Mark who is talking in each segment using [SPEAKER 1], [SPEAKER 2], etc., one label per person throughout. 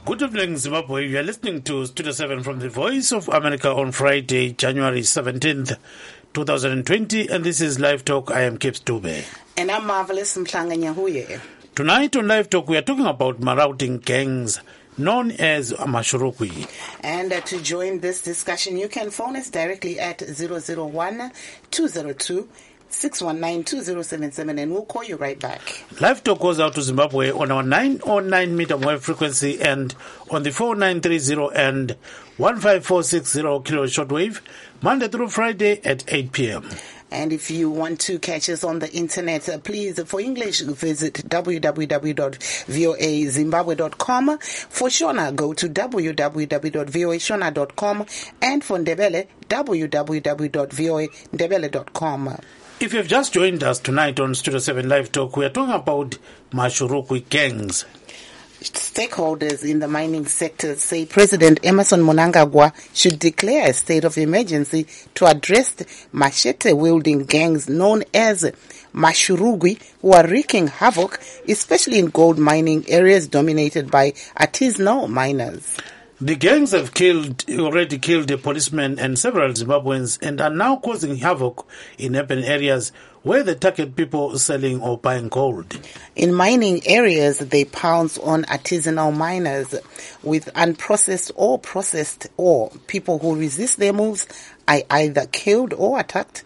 [SPEAKER 1] Good evening, Zimbabwe. You are listening to Studio 7 from the Voice of America on Friday, January 17th, 2020, and this is Live Talk. I am Kips Dube.
[SPEAKER 2] And I'm Marvelous Mhlanga.
[SPEAKER 1] Tonight on Live Talk, we are talking about marauding gangs known as Mashurukwi.
[SPEAKER 2] And to join this discussion, you can phone us directly at 001-202-619-2077 and we'll call you right back.
[SPEAKER 1] Live Talk goes out to Zimbabwe on our 909 meter wave frequency and on the 4930 and 15460 kilo shortwave, Monday through Friday at 8 p.m.
[SPEAKER 2] And if you want to catch us on the internet, please, for English, visit www.voazimbabwe.com. For Shona, go to www.voashona.com. And for Ndebele, www.voandebele.com.
[SPEAKER 1] If you've just joined us tonight on Studio 7 Live Talk, we are talking about Mashurukwi gangs.
[SPEAKER 2] Stakeholders in the mining sector say President Emmerson Mnangagwa should declare a state of emergency to address machete-wielding gangs known as Mashurukwi, who are wreaking havoc, especially in gold mining areas dominated by artisanal miners.
[SPEAKER 1] The gangs have already killed a policeman and several Zimbabweans and are now causing havoc in urban areas where they target people selling or buying gold.
[SPEAKER 2] In mining areas, they pounce on artisanal miners with unprocessed or processed ore. People who resist their moves are either killed or attacked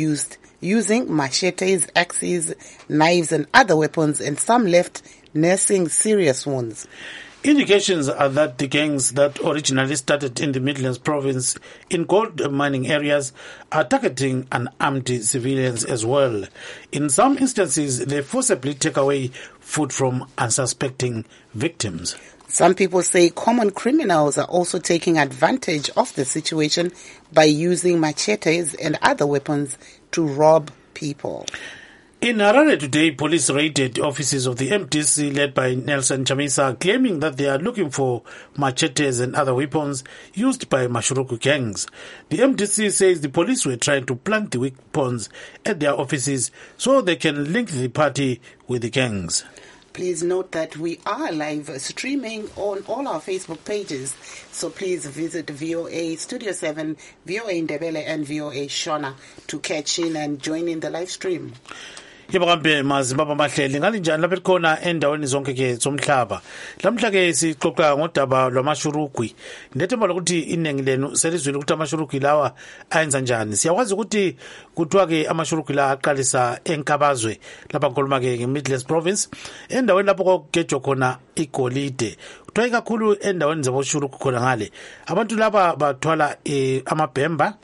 [SPEAKER 2] using machetes, axes, knives and other weapons, and some left nursing serious wounds.
[SPEAKER 1] Indications are that the gangs that originally started in the Midlands province in gold mining areas are targeting unarmed civilians as well. In some instances, they forcibly take away food from unsuspecting victims.
[SPEAKER 2] Some people say common criminals are also taking advantage of the situation by using machetes and other weapons to rob people.
[SPEAKER 1] In Harare today, police raided offices of the MDC led by Nelson Chamisa, claiming that they are looking for machetes and other weapons used by Mashurukwi gangs. The MDC says the police were trying to plant the weapons at their offices so they can link the party with the gangs.
[SPEAKER 2] Please note that we are live streaming on all our Facebook pages, so please visit VOA Studio 7, VOA Ndebele and VOA Shona to catch in and join in the live stream.
[SPEAKER 1] Yebo kambe mazimbaba mahleli ngalinjani lapha khona endaweni zonke ke zomhlaba. Lamhla ke sixoxa ngodaba lwamashurukwi. Ndethemba lokuthi inengi lenu selizwile ukuthi amashurukwi lawa ayenza njani. Siyakwazi ukuthi kuthiwa ke amashurukwi la aqalisa enkabazwe lapha ngikhuluma ke ngeMidlands province endaweni lapho kokugejwa khona igolide. Kuthiwa kakhulu endaweni zaboshurukwi khona ngale. Abantu laba bathwala amabhemba,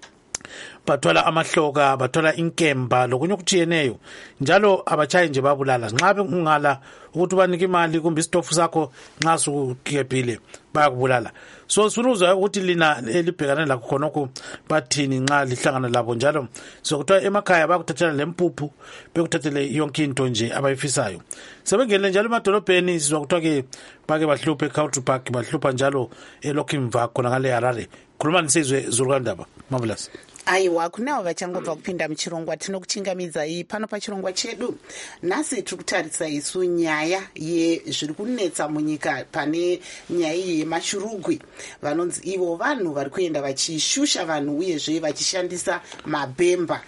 [SPEAKER 1] bathwala amahloka, bathwala inkemba lokunye okujiyeneyo njalo abachayi nje babulala. Nxa bekungala ukuthi ubanike imali kumbe isitofu sakho nxa sukugebhile bayakubulala. So sunuzwa ukuthi lina elibhekana lakho khonokho bathini nxa lihlangana labo njalo sokuthiwa emakhaya bayakuthathela lempuphu bekuthathele yonke into nje abayifisayo. Sebengene njalo emadolobheni sizwa kuthiwa ke bake bahluphe eCountry Park, bahlupha njalo eLokimva khona ngale Harare. Khuluma nisizwe Zulukandaba Marvelous.
[SPEAKER 2] Aiwa, kunawo vachangobva kupinda muchirongwa tinokuchingamidza iyi pano pachirongwa chedu. Nhasi tiri kutarisa isu nyaya yezviri kunetsa munyika pane nyaya yemashurukwi. Vanonzi ivo vanhu vari kuenda vachishusha vanhu uyezve vachishandisa mabhemba.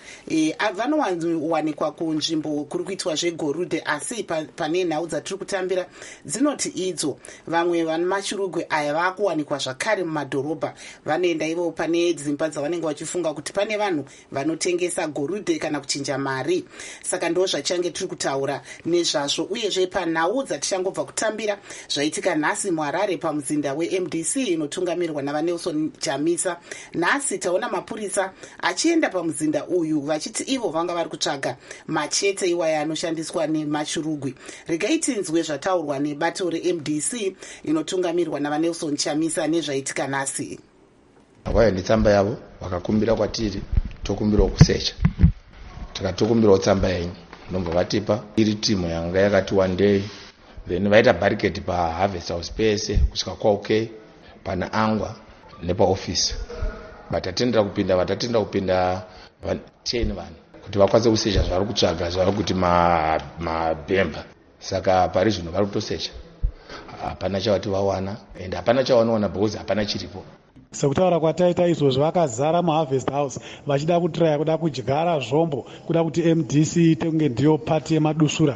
[SPEAKER 2] Vanowanikwa kunzvimbo kuri kuitwa zvegorude, asi pane nhau dzatiri kutambira dzinoti idzo. Vamwe vana mashurukwi aya vakuwanikwa zvakare mumadhorobha. Vanoenda ivo pane dzimba dzavanenge vachifunga kuti pane vanhu vanotengesa gorude kana kuchinja mari. Saka ndo zvachange tiri kutaura nezvazvo. Uyezve panhau dzatichangobva kutambira zvaitika nhasi muHarare pamuzinda weMDC inotungamirwa navaNelson Chamisa. Nhasi taona mapurisa achienda pamuzinda uyu vachiti ivo vanga vari kutsvaga machete iwaya anoshandiswa nemashurukwi. Regai tinzwe zvataurwa nebato reMDC inotungamirwa navaNelson Chamisa nezvaitika nhasi.
[SPEAKER 3] Vakaenda tsamba yavo vakakumbira kwatiri tokumbira kusecha takatokumbira tsamba yenyu ndobva vatipa iri timu yanga yakati one day then vaita barricade paHarvest House pese kusvika kwaUK pana Angwa nepaofisi vatatendera kupinda 10 vanhu kuti vakwanise kusecha zvari kutsvaga zvari kuti mabhemba. Saka pari zvino vari kutosecha hapana chavati vawana and hapana chavanowana because hapana chiripo.
[SPEAKER 4] Sekutaura kwataita izvozvo vakazara muharvest house vachida kutraya kuda kudyara zvombo kuda kuti MDC ite kunge ndiyo pati yemadusura.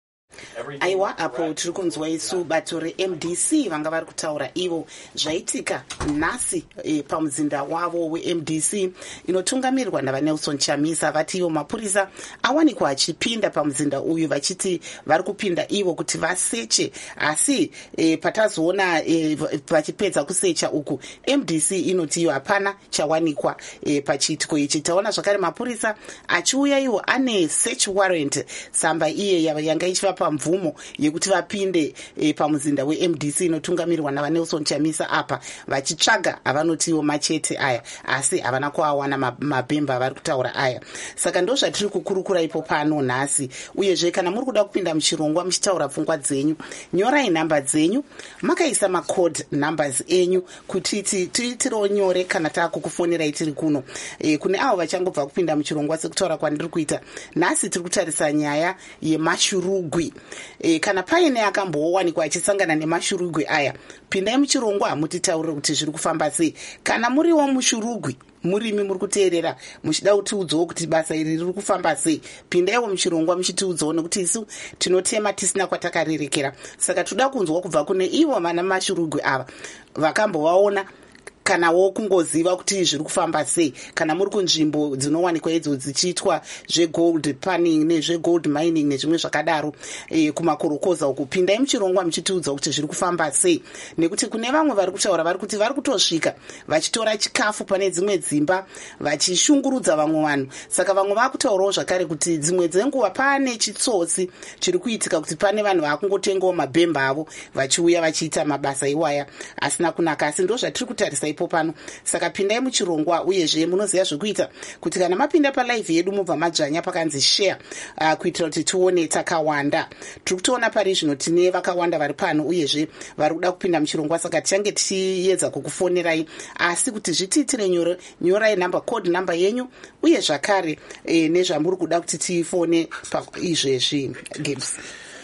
[SPEAKER 2] Aiwa, apo tiri kunzwa isu bato reMDC vanga vari kutaura ivo zvaitika nhasi pamuzinda wavo weMDC inotungamirwa naVanelson Chamisa. Vati ivo mapurisa awanikwa achipinda pamuzinda uyu vachiti vari kupinda ivo kuti vaseche, asi patazoona vachipedza kusecha uku MDC inoti iyo hapana chawanikwa pachiitiko ichi. Taona zvakare mapurisa achiuya ivo ane search warrant, tsamba iye yanga ichivapa mvumo yekuti vapinde pamuzinda weMDC inotungamirwa naVanelson Chamisa apa vachitsvaga avanotiwo machete aya, asi havana kuawana mabhemba vari kutaura aya. Saka ndo zvatiri kukurukura ipo pano nhasi. Uyezve kana muri kuda kupinda muchirongwa muchitaura pfungwa dzenyu, nyorai nhamba dzenyu, makaisa macode numbers enyu kuti tiitirawo nyore kana taakukufonirai tiri kuno. Kune avo vachangobva kupinda muchirongwa sekutaura kwandiri kuita nhasi, tiri kutarisa nyaya yemashurugwi. Kana paine akambowanikwa achisangana nemashurugwi aya, pindai muchirongwa mutitaurire kuti zviri kufamba sei. Kana muriwo mushurugwi, murimi muri kuteerera muchida kutiudzawo kuti basa iri riri kufamba sei, pindaiwo muchirongwa muchitiudzawo, nekuti isu tinotema tisina kwatakarerekera. Saka toda kunzwa kubva kune ivo vana mashurugwi ava vakambovaona, kanawo kungoziva kuti zviri kufamba sei. Kana muri kunzvimbo dzinowanikwa idzo dzichiitwa zvegold panning nezvegold mining nezvimwe zvakadaro kumakorokoza uku, pindai muchirongwa muchitiudza kuti zviri kufamba sei. Nekuti kune vamwe vari kutaura vari kuti vari kutosvika vachitora chikafu pane dzimwe dzimba vachishungurudza vamwe vanhu. Saka vamwe vakutaurawo zvakare kuti dzimwe dzenguva pane chitsotsi chiri kuitika, kuti pane vanhu vakungotengawo mabhemba avo vachiuya vachiita mabasa iwaya asina kunaka. Asi ndo zvatiri kutarisa ipo pano. Saka pindai muchirongwa. Uyezve munoziva zvekuita kuti kana mapinda palive yedu mubva madzvanya pakanzi share, kuitira kuti tione takawanda. Tiri kutoona pari zvino tine vakawanda vari pano uyezve vari kuda kupinda muchirongwa. Saka tichange tichiedza kukufonirai, asi kuti zvitiitire nyore, nyorai namba code namba yenyu uye zvakare nezvamuri kuda kuti tifone paizvezvi games.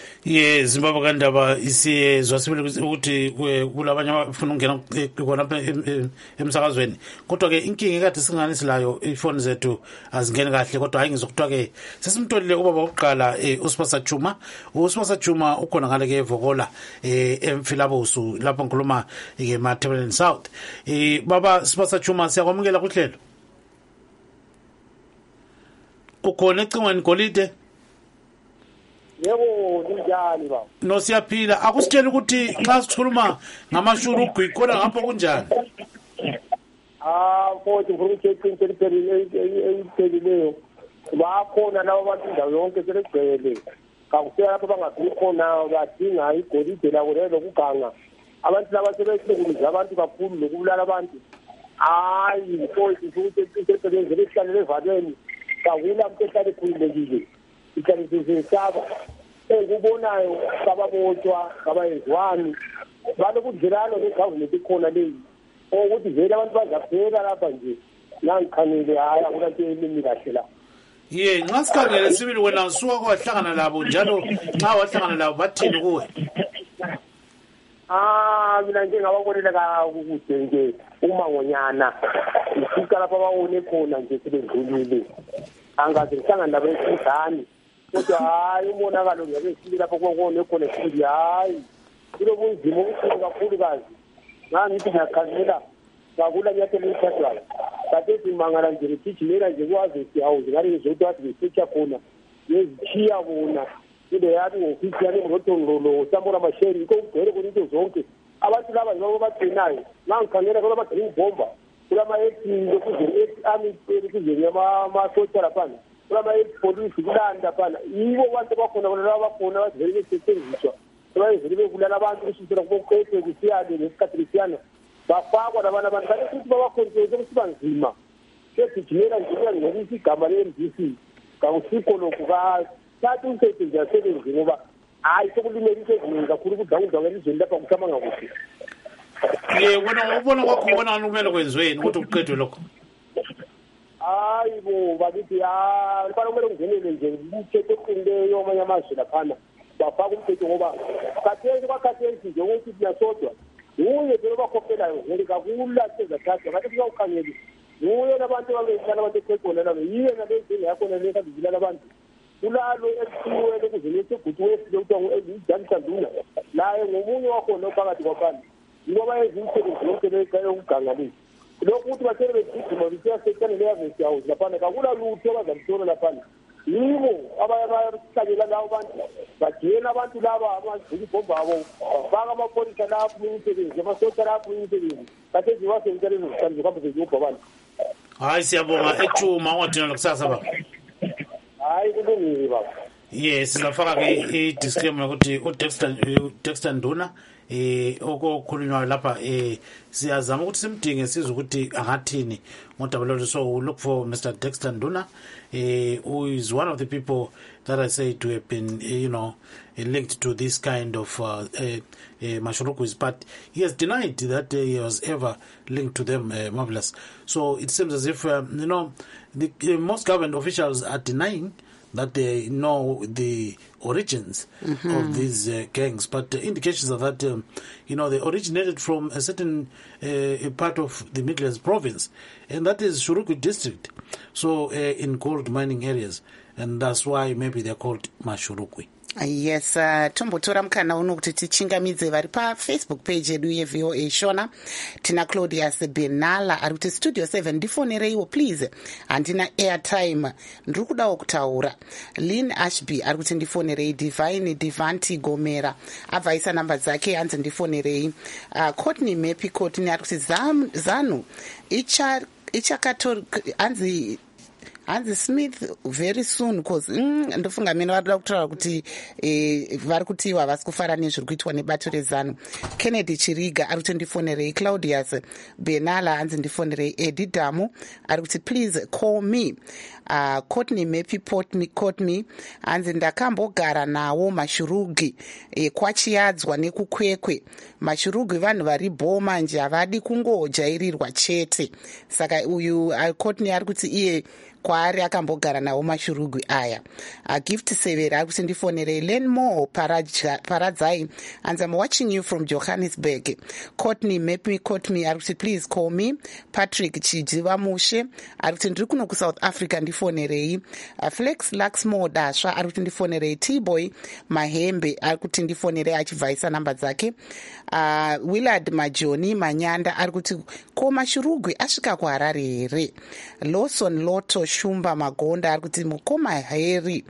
[SPEAKER 1] Zimbabwe kandaba isi zwasibele ukuthi kulabanye abafuna ukungena khona emsakazweni, kodwa ke inkinga ekade singanisilayo ifoni zethu azingeni kahle. Kodwa hayi ngizokuthiwa ke sesimtholile ubaba oqala uSipasa Chuma. uSipasa Chuma ukhona ngale ke Vokola eMfilabusu lapho ngikhuluma ke Matabeleland South. Baba Sipasa Chuma, siyakwamukela kuhlelo. Ukhona ecingweni Golide?
[SPEAKER 5] Yebo, njani baba?
[SPEAKER 1] No, siyaphila. Akusitshela ukuthi xa sikhuluma ngamashurugwi khona ngapho kunjani?
[SPEAKER 5] Mfowethu ngifuna ukuthi eyipheleleyo bakhona labo bantu indawo yonke selegcwele. Kakusela lapho bangafiki khona badinga igolide labo lelo kuganga. Abantu laba sebehlukumeza abantu kakhulu lokubulala abantu. Hayi, mfowethu ukuthi impelelezi lesihlale levalweni kawula mntu ehlale khululekile. Isaba engubonayo kababotshwa kabayenziwani balokudlelana negovernment ikhona leyi ukuthi vele abantu bazaphela lapha nje nangikhanele hayi akunanto elimi kahle la.
[SPEAKER 1] Nxa sikhangele sibili wena usuka kwahlangana labo, njalo nxa wahlangana labo bathini kuwe?
[SPEAKER 5] Mina nje ngababonela kakude nje umangonyana ifika lapha bawone khona nje sebedlulile, angaze ngihlangana nabo esizani. Kodwa hayi umonakalo ngabe sibili lapho kokone khona esibili, hayi kulo bunzima obukhulu kakhulukazi. Ngangithi ngiyakhangela ngakula nyathelo elithathwayo kade simangala nje ngigijimela nje kwazi siyawuze ngale ngizothi wathi ngisecha khona ngezithiya bona into yathi ngofisi yami ngotongolo sambona masheri iko ugcwele khona into zonke. Abantu laba yibo bagcinayo. Ngangikhangela khona ama-green bomber kulama-8 army kuzeni yama-sotsha laphana, kulama-8 kulanda phana. Yibo bantu bakhona bona laba bakhona bazivele besetshenziswa sebavele bebulala abantu kusukela kubokhekhe kusiyane nesikhathi lesiyana bafakwa labana abantu kanti futhi babakhontrole kusiba nzima. Segijimela nje kuyangcolisa igama le-MDC kakusikho lokhu thathi umsebenzi yasebenzi ngoba hayi sekulimele into eziningi kakhulu ukudlangudlanga elizweni lapha kuhamba ngakuhle.
[SPEAKER 1] Wena ubona kwakho ubona kumele kwenziweni ukuthi kuqedwe lokho?
[SPEAKER 5] Hayi bo bakithi fana kumele kungenele nje umthetho oqinileyo amanye amazwe laphana bafaka umthetho ngoba khathesi kwakhathesi nje ukuthi siyasodwa nguye vele bakhopelayo ngeli kakulahle zathathwa ngathi kuyawukhangeli nguye nabantu ababehlala abantu ekhegona labo yiye nabezini yakho naleka zizilala abantu kulalo ekuthiwe lokuzilisa igudu wesile kuthiwa ngu-Jansen Nduna naye ngomunye wakhona ophakathi kwabantu yibo abayeziimsebenzi yonke yokuganga lezi lokhu ukuthi bathele begijima besiyasetshane leyavesi house laphana kakula lutho abazalithola laphana yibo abayahlanyela labo bantu bajiyela abantu laba amazulu ibhomba abo bafaka amapolisa lapho imisebenzi amasosha lapho imisebenzi kathesi wasentsheleni zokuhlala zokuhambe ziyubha abantu
[SPEAKER 1] hayi siyabonga ethuma ungadinwa kusasa baba
[SPEAKER 5] hayi kulungile baba
[SPEAKER 1] yes sizafaka ke i-disclaimer ukuthi uDexter Nduna okukhulunywa lapha siyazama ukuthi simdinge sizwe ukuthi angathini ngodaba lolu. So we look for Mr. Dexter Nduna who is one of the people that I say to have been linked to this kind of Mashurukwis, but he has denied that he was ever linked to them. Marvelous. So it seems as if most government officials are denying that they know the origins of these gangs, but indications of that, they originated from a certain part of the Midlands province, and that is Shurukwi district, so in gold mining areas, and that's why maybe they're called Mashurukwi.
[SPEAKER 2] Yes, tombotora mukana uno kuti tichingamidze vari pafacebook page yedu yeVOA Shona. Tina Claudius Benala ari kuti studio 7 ndifonereiwo please, handina airtime ndiri kudawo kutaura. Lynn Ashby ari kuti ndifonerei. Divine Divanti Gomera abvaisa namba dzake hanzi ndifonerei. Courtney Mepi Courtney ari kuti zanu ichakato hanzi Smith very soon because ndofunga mina varikuda kutaura kuti vari kutiwa havasi kufara nezviri kuitwa nebato rezanu. Kennedy Chiriga ari kuti ndifonerei. Claudius Benala hanzi ndifonerei. Edi Damu ari kuti please call me. Courtney Mepi Courtney hanzi ndakambogara nawo mashurugi kwachiyadzwa nekukwekwe. Mashurugi vanhu vari bhoma nje havadi kungojairirwa chete. Saka uyu Courtney ari kuti iye kwaari akambogara nawo mashurugwi aya. Gift Severa ari kuti ndifonerei. Lenmore Paradzai and I'm watching you from Johannesburg. Courtney Mepi Courtney ari kuti please call me. Patrick Chijiva Mushe ari kuti ndiri kuno kuSouth Africa ndifonerei. Flex Laxmore Dasha ari kuti ndifonerei. T-Boy Mahembe ari kuti ndifonerei achibvaisa namba dzake. Willard Majoni Manyanda ari kuti ko mashurugwi asvika kuHarare here. Lawson Loto Shumba Magonda ari kuti mukoma heri.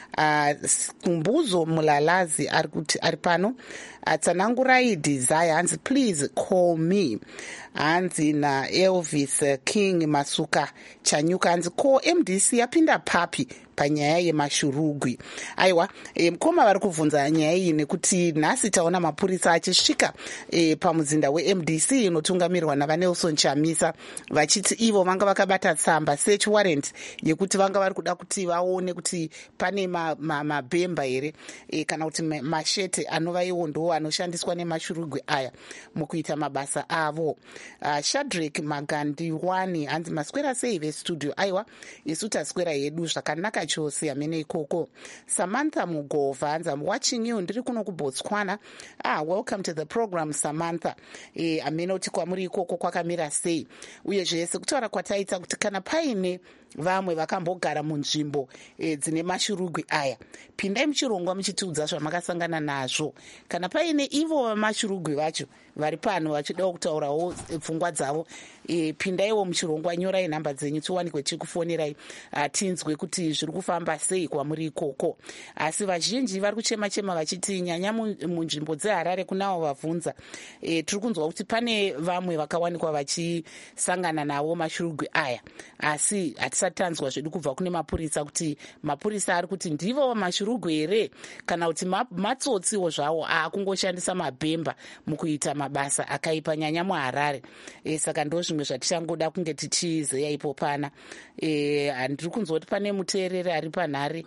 [SPEAKER 2] Kumbuzo Mulalazi ari kuti ari pano. Tsanangurai Desire hanzi please call me. Hanzi na Elvis King Masuka Chanyuka hanzi ko MDC yapinda papi panyaya yemashurugwi. Aiwa, mukoma vari kubvunza nyaya iyi nekuti nhasi taona mapurisa achisvika pamuzinda weMDC inotungamirwa naVanelson Chamisa vachiti ivo vanga vakabata tsamba search warrant yekuti vanga vari kuda kuti vaone kuti pane mabhemba here kana kuti mashete anova iwo ndo anoshandiswa nemashurugwi aya mukuita mabasa avo. Shadrack Magandiwani hanzi maswera sei vestudio. Aiwa, isu taswera yedu zvakanaka chose hamene ikoko. Samantha Mugovha hanzi I'm watching you ndiri kuno kuBotswana. Welcome to the program Samantha. Hamene kuti kwamuri ikoko kwakamira sei. Uye zvese kutaura kwataita kuti kana paine vamwe vakambogara munzvimbo dzine mashurugwi aya, pindai muchirongwa muchitiudza zvamakasangana nazvo. Kana paine ivo vamashurugwi vacho vari pano vachidawo kutaurawo pfungwa dzavo, pindaiwo muchirongwa, nyorai nhamba dzenyu tiwanikwe tichikufonerai tinzwe kuti zviri kufamba sei kwamuri ikoko. Asi vazhinji vari kuchema-chema vachiti nyanya munzvimbo dzeHarare kunavo vabvunza. Tiri kunzwa kuti pane vamwe vakawanikwa vachisangana navo mashurugwi aya, asi hatisati tanzwa zvedu kubva kune mapurisa kuti mapurisa ari kuti ndivo mashurugwi here kana kuti matsotsiwo zvawo akungoshandisa mabhemba mukuita mabasa akaipa nyanya muHarare. Saka ndo zvimwe zvatichangoda kunge tichizeya ipo pana. Handiri kunzwa kuti pane muteereri ari panhare.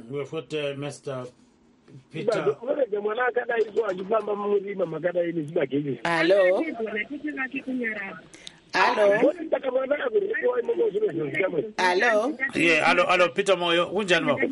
[SPEAKER 5] mwana akadai so achifamba mumurima makadai nezvibagezi.
[SPEAKER 2] Hello. Hello. Hello.
[SPEAKER 1] Yeah, hello, Peter Moyo. Kunjani baba?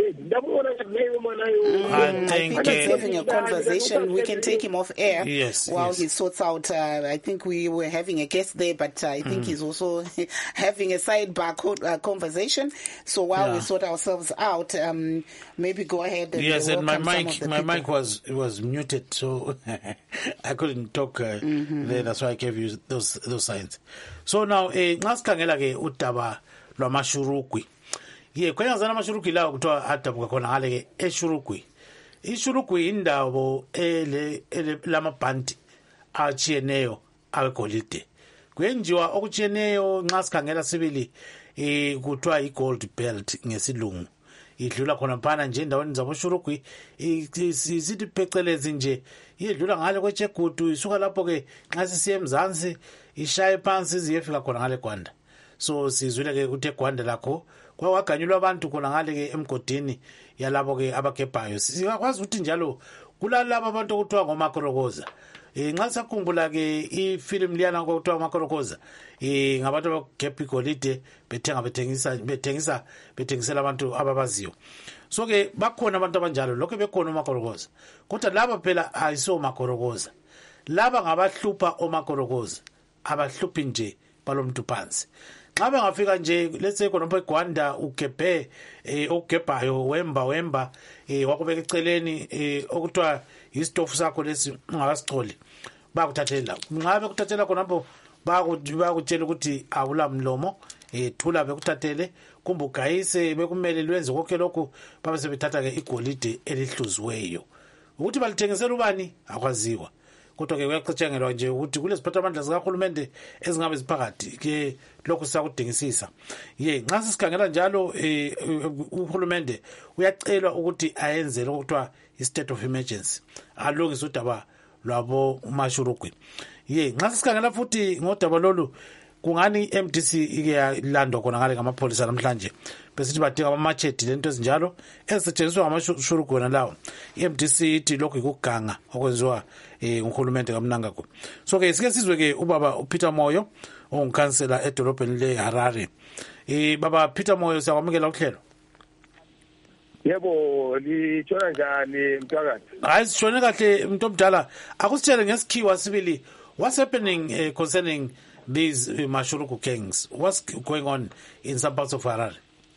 [SPEAKER 2] I think he's having a conversation. We can take him off air while he sorts out. I think we were having a guest there, but I think he's also having a sidebar conversation. So while we sort ourselves out, maybe go ahead. And
[SPEAKER 1] and my mic was muted, so I couldn't talk there. That's why I gave you those signs. So now, ngasikhangela ke udaba lwamashurugwi. Kwenzana amashurugwi lawo kuthiwa adabuka khona ngale ke eShurugwi. iShurugwi indawo lamabhandi achiyeneyo awegolide. Kwenziwa okuchiyeneyo nxa sikhangela sibili kuthiwa iGold Belt ngesilungu. Idlula khona phana nje endaweni zaboShurugwi isithi phecelezi nje idlula ngale kweChegutu isuka lapho ke nxa sisiye eMzansi ishaye phansi iziyefika khona ngale Gwanda. So sizwile ke kuthe Gwanda lakho kwaganyulwa abantu khona ngale ke emgodini yalabo ke abagebhayo. Sikwazi ukuthi njalo kulalabo abantu okuthiwa ngomakorokoza. Nxa sakhumbula ke ifilm liyana okuthiwa ngomakorokoza ngabantu abagebha igolide bethengisela abantu ababaziyo. So ke bakhona abantu abanjalo lokho bekhona umakorokoza. Kodwa laba phela ayiso makorokoza. Laba ngabahlupha omakorokoza. Abahluphi nje balomntu phansi. Xa bengafika nje let's say khona eGwanda ugebhe okugebhayo wemba wakubeka eceleni okuthiwa istofu sakho lesi ungakasicoli bakuthathela nxa bekuthathela khonapho bakutshela ukuthi awula mlomo thula bekuthathele kumbe ugayise bekumele lwenze konke lokhu babe sebethatha ke igolide elihluziweyo ukuthi balithengisela ubani akwaziwa. Kodwa ke kuyacatshangelwa nje ukuthi kuleziphathamandla zikahulumende ezingabe ziphakathi ke lokhu sakudingisisa. Nxa sisikhangela njalo uhulumende uyacelwa ukuthi ayenze lokuthiwa i-state of emergency alungise udaba lwabo umashurugwi. Nxa sisikhangela futhi ngodaba lolu kungani MDC ike yalandwa khona ngale ngamapholisa namhlanje besithi badinga amamachete lento ezinjalo ezisetshenziswa ngamashurugwi wona lawo. iMDC ithi lokhu ikuganga okwenziwa nguhulumende kaMnangagwa. So ke sike sizwe ke ubaba uPeter Moyo ongikhansela edolobheni leHarare. Baba Peter Moyo siyakwamukela uhlelo.
[SPEAKER 5] Yebo litshona njani mntakazi?
[SPEAKER 1] Hayi sishone kahle umuntu omdala akusitshele ngesikhiwa sibili what's happening concerning these Mashurugu gangs? What's going on in some parts of Harare?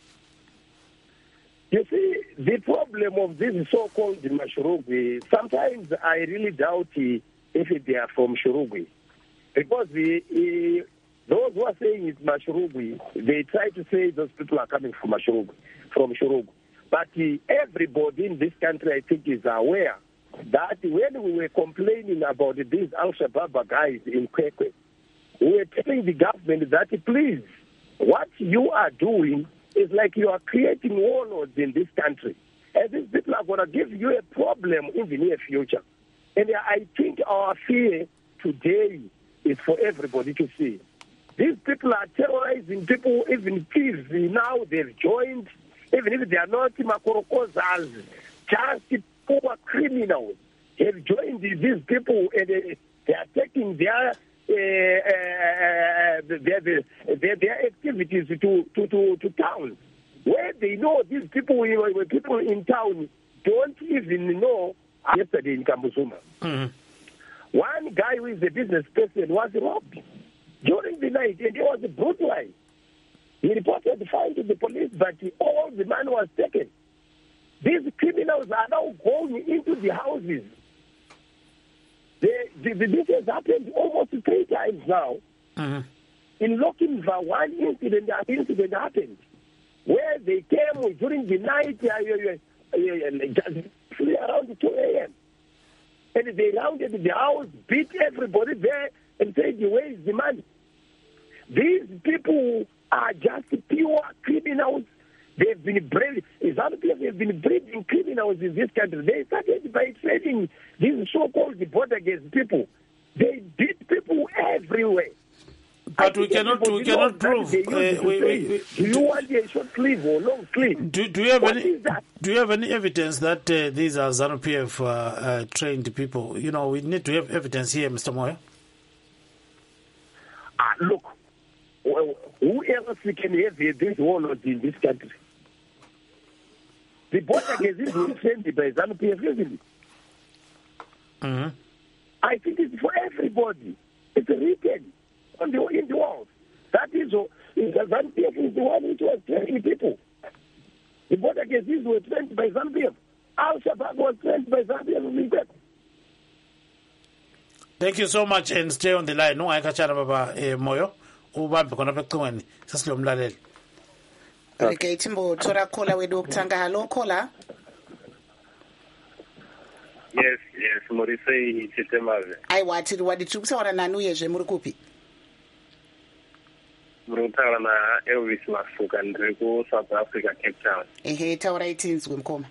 [SPEAKER 5] You see, the problem of this so-called Mashurugu, sometimes I really doubt if they are from Shurugwi. Because those who are saying it's Mashurugu, they try to say those people are coming from Shurugwi. But everybody in this country, I think, is aware that when we were complaining about these Al-Shabaab guys in Kwekwe, we were telling the government that, please, what you are doing is like you are creating warlords in this country. And these people are going to give you a problem in the near future. And I think our fear today is for everybody to see. These people are terrorizing people, even kids now they've joined, even if they are not makorokozas, just poor criminals have joined these people and they are taking their activities to town, where they know these people, people in town don't even know. Yesterday in Kambuzuma, one guy who is a business person was robbed during the night, and he was brutalized. He reported the fine to the police, but all the money was taken. These criminals are now going into the houses. This has happened almost 3 times now. In Lochinva, one incident happened where they came during the night, around 2 a.m. And they rounded the house, beat everybody there, and said, where is the money? These people are just pure criminals. They've been bred. They've been breeding criminals in this country. They started by trading these so-called Portuguese people. They beat people everywhere.
[SPEAKER 1] But we cannot prove.
[SPEAKER 5] Do you want a short sleeve or long sleeve?
[SPEAKER 1] Do you have any evidence that these are ZANU-PF trained people? We need to have evidence here, Mr. Moyo.
[SPEAKER 5] look, who else can have this warlord in this country? The border gate is defended by ZANU-PF, isn't it? I think it's for everybody. It's written in the walls. That is, ZANU-PF is the one which was training people. The border cases were trained by ZANU-PF. Al-Shabaab was trained by ZANU-PF.
[SPEAKER 1] Thank you so much, and stay on the line. No, I catch up about Moyo. Ubambe khona pecingweni sesilomlaleli.
[SPEAKER 2] Okay, Timbo tora caller wedu ukutanga. Hello caller.
[SPEAKER 6] Yes, Morisei Chitemave.
[SPEAKER 2] Aiwa tiri waditi kutaura nani uyezve muri kupi?
[SPEAKER 6] Muri kutaura na Elvis Masuka ndiri ku South Africa, Cape Town.
[SPEAKER 2] Ehe, taura itinzwe mkoma.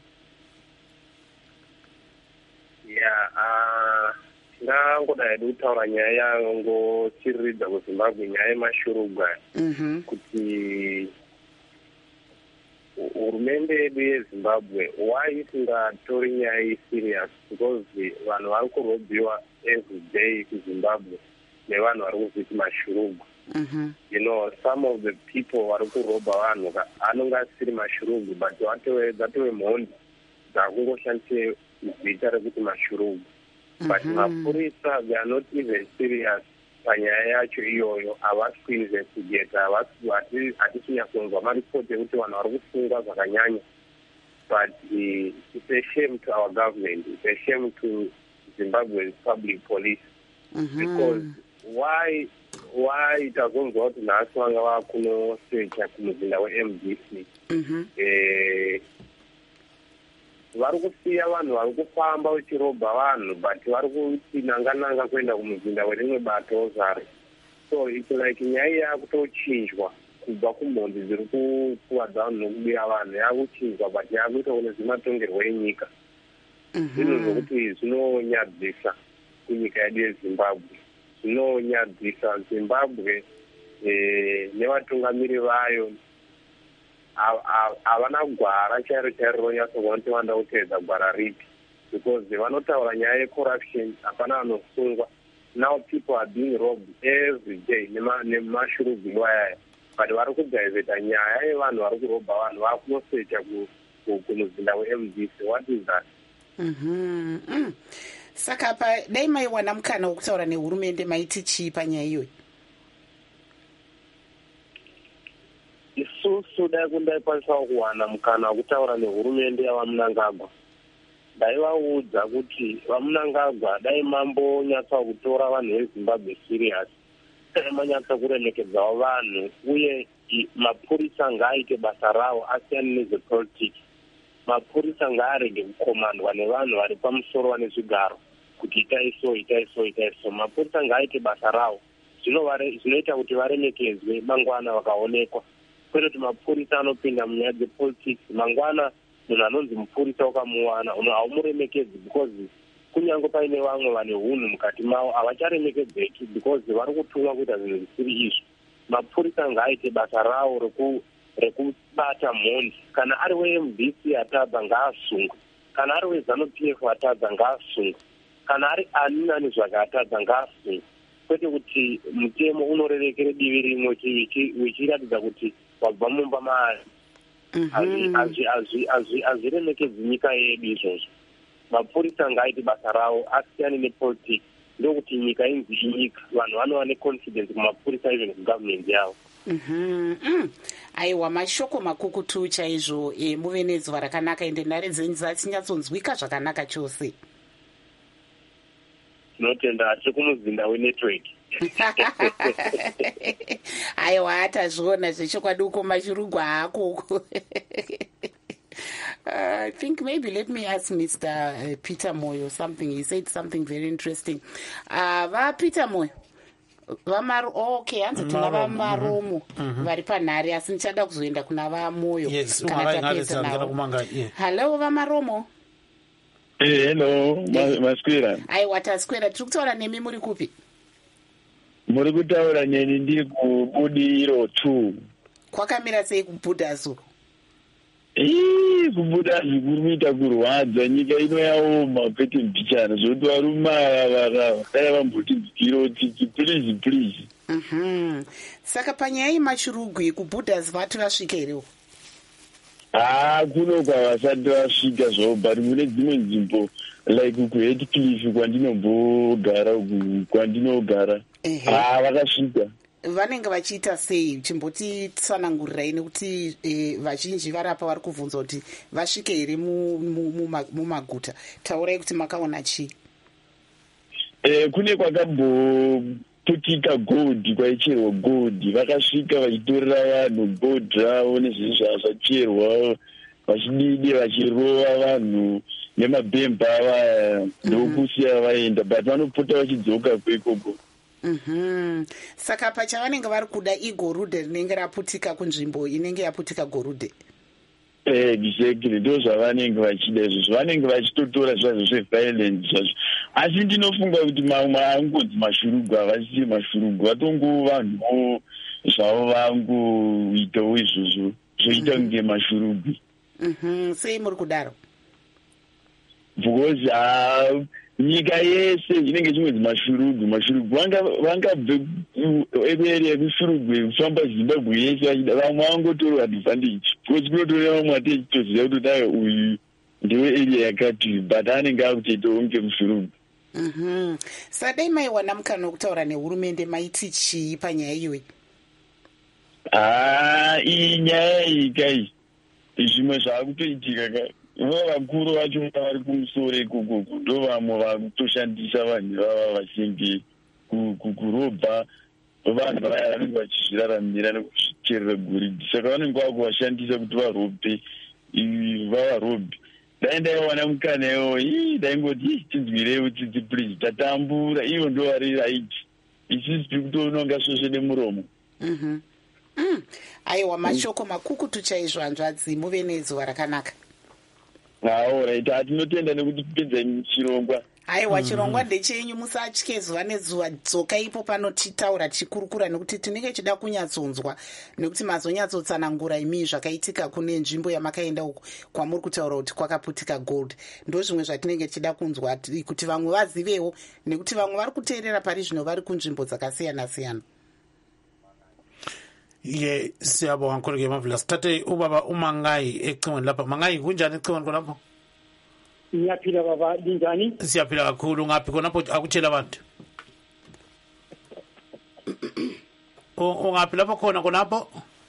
[SPEAKER 6] Ndangoda edu kutaura nyaya ngochiridza kuZimbabwe nyaya yemashurugwa kuti hurumende yedu yeZimbabwe why isingatori nyaya iyi serious, because vanhu vari kurobhiwa every day kuZimbabwe nevanhu vari kuzviti mashurugwa. You know, some of the people vari kurobha vanhu anonge asiri mashurugwa, but dzatove mhondi dzakungoshandise zita rekuti mashurugwa. But mapurisa, they are not even serious panyaya yacho iyoyo. Havasi kuinvestigate, hatisinyatsokunzwa maripoti ekuti vanhu vari kusungwa zvakanyanya. But it's a shame to our government, it's a shame to Zimbabwe's public police. Because why itazonzwa kuti nhasi vanga vakunosecha kumuzinda weMDC. Vari kusiya vanhu vari kufamba vachirobha vanhu, but vari kuti nanga kuenda kumuzinda werimwe bato ozare. So it's like nyaya yakutochinjwa kubva kumhondi dziri kukuvadza vanhu nokubiya vanhu, yakuchinjwa but yakuita kune zvimatongerwo enyika. Zvinhu zvokuti zvinonyadzisa kunyika yedu yeZimbabwe, zvinonyadzisa Zimbabwe nevatungamiri vayo. Havana gwara chairo ronyatsokuva kuti vanda kuteedza gwara ripi, because vanotaura nyaya yecorruption, hapana vanosungwa. Now people are being robbed every day nemashurugwi wayaya, but vari kudhaivheta nyaya yevanhu vari kurobha vanhu vakunosecha kumuzinda weMDC. What is that?
[SPEAKER 2] Saka pa dai maiwana mukana wokutaura nehurumende maiti chii panyaya iyoyi?
[SPEAKER 6] Isusu dai kundaikwanisa kuwana mukana wokutaura nehurumende yavaMnangagwa, ndaivaudza kuti vaMnangagwa dai mambonyatsa kutora vanhu veZimbabwe serious, dai manyatsa kuremekedzawo vanhu, uye mapurisa ngaaite basa rawo asiyane nezvepolitiki. Mapurisa ngaarege kukomandwa nevanhu vari pamusoro vane zvigaro kuti itai so. Mapurisa ngaaite basa rawo, zvinoita kuti varemekedzwe mangwana vakaonekwa. Kwete kuti mapurisa anopinda munyaya dzepolitics. Mangwana munhu anonzi mupurisa ukamuwana haumuremekedzi, because kunyange paine vamwe vane hunhu mukati mavo havacharemekedzeki because vari kutumwa kuita zvinhu zvisiri izvo. Mapurisa ngaaite basa rawo rekubata mhondi. Kana ari weMDC atadza ngaasungwe, kana ari weZANU-PF atadza ngaasungwe, kana ari ani nani zvake atadza ngaasungwe. Kwete kuti mutemo unorerekere divi rimwe uchiratidza kuti wabva mumba maari. Hazviremekedzi nyika yedu izvozvo. Mapurisa ngaaite basa rawo asiyane nepolitiki, ndokuti nyika inzi inyika. Vanhu vanova neconfidence kumapurisa even kugovernment yavo.
[SPEAKER 2] Aiwa, mashoko makukutu chaizvo. Muve nezuva rakanaka ende nhare dzenyu dzatinyatsonzwika zvakanaka chose.
[SPEAKER 6] Tinotenda tiri kumuzinda wenetwork.
[SPEAKER 2] Aiwa, tazviona zvechokwadi uko mashurugwa haako. I think maybe let me ask Mr. Peter Moyo something. He said something very interesting. Peter Moyo. Okay, hanzi tina vamaromo vari panhare, asi ndichada kuzoenda kuna vaMoyo kana tapedza navo. Hello vamaromo.
[SPEAKER 7] Hello, maswera.
[SPEAKER 2] Aiwa, taswera. Tiri kutaura nemi muri kupi?
[SPEAKER 7] Muri kutaura neni ndiri kuBudiro 2.
[SPEAKER 2] Kwakamira sei kuBhudha so?
[SPEAKER 7] kubuda zvikuru kuita kurwadza nyika ino yaoma kwete mbichana zvoti varume ava dai vamboti zvikirotiki please.
[SPEAKER 2] Saka panyaya yemashurugwi kubhuddhas vati vasvika herewo?
[SPEAKER 7] Kuno kwavasati vasvika zvavo, but mune dzimwe nzvimbo like kuHeathcliff kwandinogara vakasvika.
[SPEAKER 2] Vanenge vachiita sei? Chimbotitsanangurirai nekuti vazhinji varapa vari kubvunza kuti vasvike here mumaguta. Taurai kuti makaona chii?
[SPEAKER 7] Kune kwakamboputika gold, kwaicherwa gold, vakasvika vachitorera vanhu gold ravo nezvinhu zvavasacherwa, vachididi vachirova vanhu nemabhemba ava ndokusiya vaenda, but vanopota vachidzoka kwekoko.
[SPEAKER 2] Saka pachavanenge vari kuda igorudhe rinenge raputika kunzvimbo inenge yaputika gorudhe.
[SPEAKER 7] Exactly, ndo zvavanenge vachida izvozvo, vanenge vachitotora zvazvo zveviolence zvazvo. Asi ndinofunga kuti mamwe angodzi mashurugu havasiri mashurugu, vatongo vanhu zvavo vangoitawo izvozvo zvoita kunge mashurugu.
[SPEAKER 2] Sei muri kudaro?
[SPEAKER 7] Because nyika yese inenge chimwe mashurugu vangabve area yekushurugu yekufamba Zimbabwe yese vachida, vamwe vangotorwa advantage because kunotoreva vamwe atechitoziva kuti dai uyu ndewe area yakati, but anenge akutoitawo ngemushurugu.
[SPEAKER 2] Sadai maiwana mukana wekutaura nehurumende maiti chii panyaya iyoyi?
[SPEAKER 7] Iyi nyaya iyi kai zvimwe zvaakutoitika kai, vakuru vacho vari kumusoro ikoko ndo vamwe vakutoshandisa vanhu vava vachinge kurobha vanhu vaya vanenge vachizviraramira nekuzvicherera goridhe, saka vanenge vakuvashandisa kuti vavarobhi. Dai ndaiwana mukana iwowo daingoti tinzwirewo tsitsi please, tatambura, ivo ndo vari right, isisi tiri kutononga svosve nemuromo.
[SPEAKER 2] Aiwa, mashoko makukutu chaizvo hanzvadzi, muve nezuva rakanaka.
[SPEAKER 7] Right, hatinotenda nekuti pedza chirongwa.
[SPEAKER 2] Aiwa, chirongwa ndechenyu, musatye zuva nezuva, dzoka ipo panotitaura tichikurukura nekuti tinenge chida kunyatsonzwa, nekuti mazonyatsotsanangura imi zvakaitika kune nzvimbo yamakaenda uku kwamuri kutaura kuti kwakaputika gold. Ndo zvimwe zvatinenge chida kunzwa kuti vamwe vazivewo, nekuti vamwe vari kuteerera pari zvino vari kunzvimbo dzakasiyana-siyana.
[SPEAKER 1] Siyabonga Nkululeko Marvelous. Thathe ubaba uMangayi ecingweni lapha. Mangayi kunjani ecingweni khonapho?
[SPEAKER 8] Ngiyaphila baba, linjani?
[SPEAKER 1] Siyaphila kakhulu. Ngaphi khonapho akutshela abantu? Ungaphi lapho khonapho?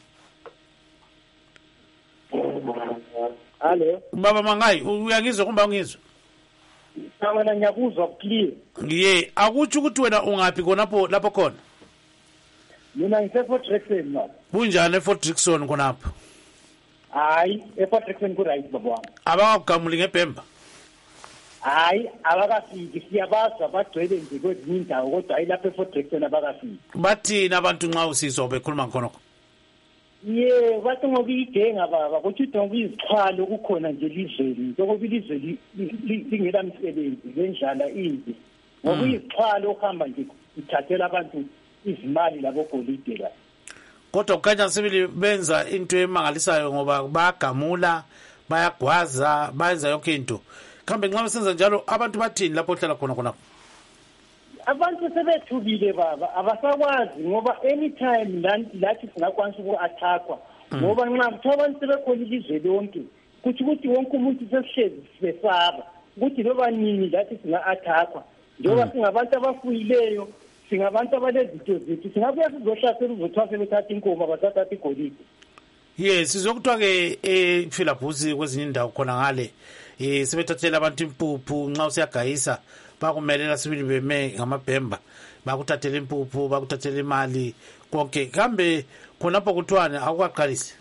[SPEAKER 8] Hello.
[SPEAKER 1] Baba Mangayi, uyangizwa kumbe ungizwa?
[SPEAKER 8] Mina ngiyakuzwa clear.
[SPEAKER 1] Akutsho ukuthi wena ungaphi khonapho lapho khona?
[SPEAKER 8] Mina ngiseFort Jackson manje.
[SPEAKER 1] Kunjani eFort Jackson khonapho?
[SPEAKER 8] Hayi, eFort Jackson ku right baba wami.
[SPEAKER 1] Abakagamuli ngebhemba?
[SPEAKER 8] Hayi, abakafiki, siyabaza bagcwele nje kwezinye indawo kodwa ayilapha eFort Jackson abakafiki.
[SPEAKER 1] Bathina abantu nxa usizwa bekhuluma khonokho?
[SPEAKER 8] Bathi ngoba idenga baba, kuthi ngoba izixhwalo kukhona nje elizweni, ngoba ilizwe lingela msebenzi, lendlala imbi. Ngoba izixhwalo uhamba nje ithathela abantu izimali labo golide la.
[SPEAKER 1] Kodwa kukhanya sibili benza into emangalisayo ngoba bayagamula, bayagwaza, bayenza yonke into. Kambe nxa besenza njalo abantu bathini lapho ohlala khona khonapho?
[SPEAKER 8] Abantu sebethukile baba, abasakwazi ngoba anytime lathi singakwanisa uku-attackwa. Ngoba nxa kuthiwa abantu sebekhona ilizwe lonke, kuthi ukuthi wonke umuntu sesihlezi sibesaba, ukuthi loba nini lathi singa-attackwa. Njengoba singabantu abafuyileyo, singabantu abalezinto zethu, singabuya sizohlasela uzothiwa sebethatha inkomo abasathatha igolide.
[SPEAKER 1] Sizokuthiwa-ke eFilabhuzi kwezinye indawo khona ngale sebethathela abantu impuphu, nxa usiyagayisa bakumelela sibili beme ngamabhemba, bakuthathela impuphu, bakuthathela imali konke. Kambe khonapho kuthiwane akukaqalisi?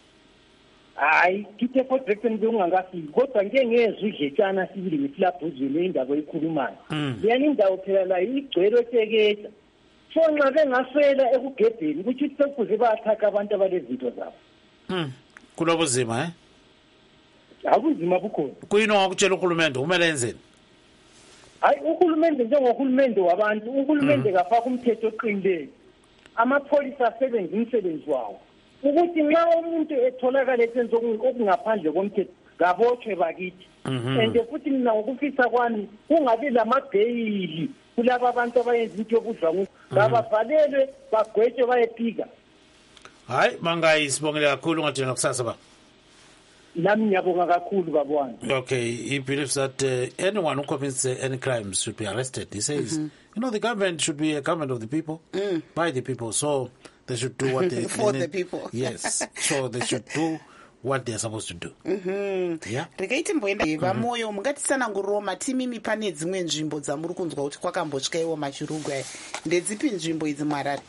[SPEAKER 8] Hayi, kithi eFort Jackson bekungakafiki, kodwa ngeke ngezwe idletshana sibili ngeFilabhuzi indaba eyikhulumayo. Leyani indawo phela la igcwele oteketa. So nxa bengafela ekugebheni ukuthi sekuze bayathaka abantu abalezinto zabo.
[SPEAKER 1] Kunobuzima
[SPEAKER 8] Akuzima bukhona.
[SPEAKER 1] Kuyini ongakutshela uhulumende kumele enzeni?
[SPEAKER 8] Hayi, uhulumende njengohulumende wabantu, uhulumende kafaka umthetho oqinileyo. Amapholisa asebenza umsebenzi wawo. ukuthi nxa umuntu etholakala esenza okungaphandle komthetho ngabotshwe bakithi and futhi mina ngokufisa kwami kungabi lamabheyili kulaba abantu abayenza into yobudlwangu ngabavalelwe bagwetshwe bayephika.
[SPEAKER 1] Hayi mangayi sibongele kakhulu ngadinga kusasa ba.
[SPEAKER 8] Nami ngiyabonga kakhulu babwami.
[SPEAKER 1] Okay, he believes that anyone who commits any crimes should be arrested. He says, the government should be a government of the people, by the people, so they should do what they
[SPEAKER 2] for the people.
[SPEAKER 1] Yes, so they should do what they're supposed to do. Yeah.
[SPEAKER 2] Rekaiti mboenda vamoyo mungatisananguruwo matimimi pane dzimwe nzvimbo dzamuri kunzwa kuti kwakambosvikawo mashurugwa ndedzipi nzvimbo idzi mwarari?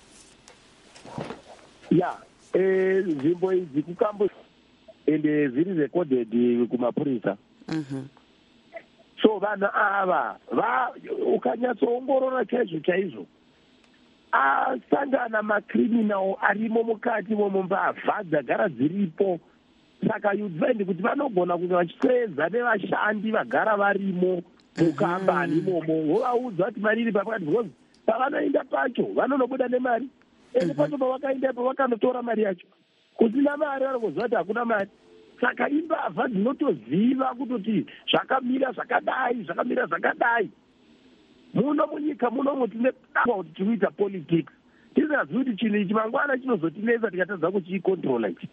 [SPEAKER 5] Ya, nzvimbo idzi kukambo ende zviri recorded kumapurisa. So vanhu ava ukanyatsoongorora chaizvo asangana macriminal arimo mukati momumbavha dzagara dziripo, saka you'd find kuti vanogona kunge vachiseenza nevashandi vagara varimo mukambani imomo, vovaudza kuti mari iri pakati, because pavanoenda pacho vanonobuda nemari, ende pacho pavakaendapo vakanotora mari yacho. Kusina mari vari kuziva kuti hakuna mari, saka imbavha dzinotoziva kutoti zvakamira zvakadai. Muno munyika munomu tine pangwa kuti tikuita politics, tisingazivi kuti chinhu ichi mangwana chinozotinetsa tikatadza kuchiikontrola ichi.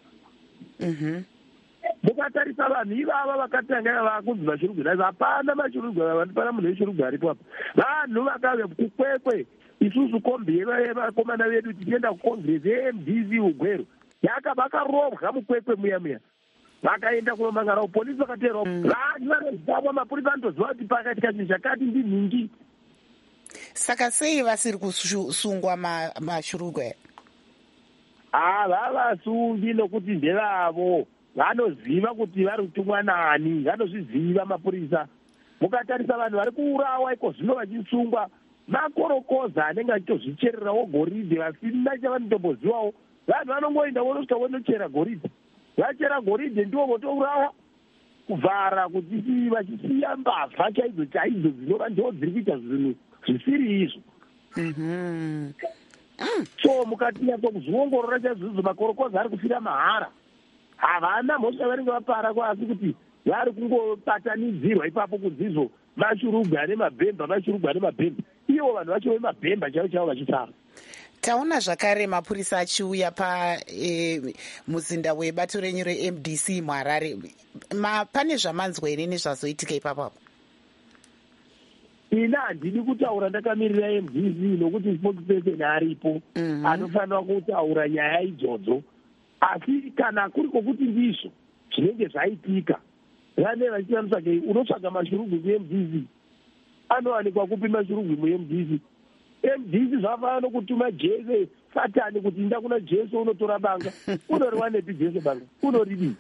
[SPEAKER 5] Mukatarisa vanhu ivava vakatanga vakunzi mashurugwa, hapana mashurugwa, hapana munhu weshurugwa aripo apa. Vanhu vakave kukwekwe, isusu kombi yevakomana vedu tichienda kucongress yeMDC ugwero vakarovwa mukwekwe muya vakaenda kunomangarawo polisi vakateerawo vanhu vanozivwa mapurisa anotoziva kuti pakatika chinhu chakati ndinhingi.
[SPEAKER 2] Saka sei vasiri kusungwa mashurugwa?
[SPEAKER 5] Havavasungi nokuti ndevavo, vanoziva kuti vari kutumwa nani, vanozviziva mapurisa. Mukatarisa vanhu vari kuurawa iko zvino vachisungwa makorokoza anenge achitozvichererawo goridhe vasina chavanotombozivawo. Vanhu vanongoenda vonosvika vonochera goridhe, vachera goridhe ndivo votourawa, kuvhara kuti vachisiya mbavha chaidzo dzinova ndo dziri kuita zvinhu zvisiri izvo. So mukatinyatsokuziongorora chaizvozvo makorokoza ari kufira mahara, havana mhosva vanenge vapara kwasi kuti vari kungobatanidzirwa ipapo kudzizvo mashurugwa nemabhemba, ivo vanhu vacho vemabhemba chaivo vachisara.
[SPEAKER 2] Taona zvakare mapurisa achiuya muzinda webato renyu reMDC muHarare. Pane zvamanzwa here nezvazoitika ipapo?
[SPEAKER 5] Ina handidi kutaura ndakamirira MDC nokuti spokesperson aripo anofanira kutaura nyaya idzodzo, asi kana kuri kwokuti ndizvo zvinenge zvaitika vane vachiita mutsvake unotsvaga mashurugwi kuMDC, anowanikwa kupi mashurugwi muMDC? MDC zvafana nokutuma Jesu Satani kuti inda kuna Jesu unotora banga, unoriwanepi Jesu banga, unoridii?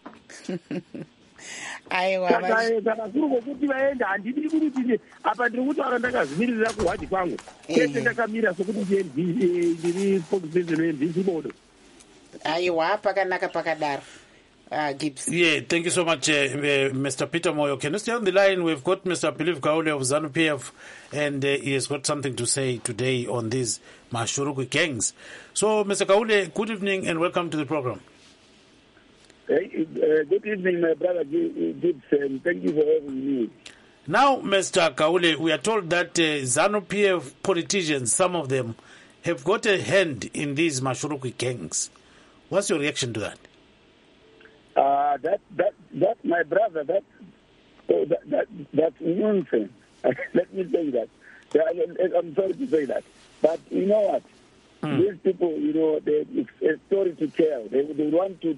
[SPEAKER 5] Kana kuri kwokuti vaenda, handidi kuti apa ndiri kutaura ndakazvimirira kuhwadhi kwangu, kwete ndakamira sokuti ndiri spokesperson weMDC bodo.
[SPEAKER 2] Aiwa, pakanaka pakadaro. Gibbs.
[SPEAKER 1] Yeah, thank you so much, Mr. Peter Moyo. Can you stay on the line? We've got Mr. Philip Gaule of ZANU-PF, and he has got something to say today on these Mashurugwi gangs. So, Mr. Gaule, good evening and welcome to the program.
[SPEAKER 9] Good evening, my brother Gibbs, and thank you for having me.
[SPEAKER 1] Now, Mr. Gaule, we are told that ZANU-PF politicians, some of them, have got a hand in these Mashurugwi gangs. What's your reaction to that?
[SPEAKER 9] That my brother, that's nonsense. Let me say that. I'm sorry to say that, but you know what? These people, it's a story to tell. They want to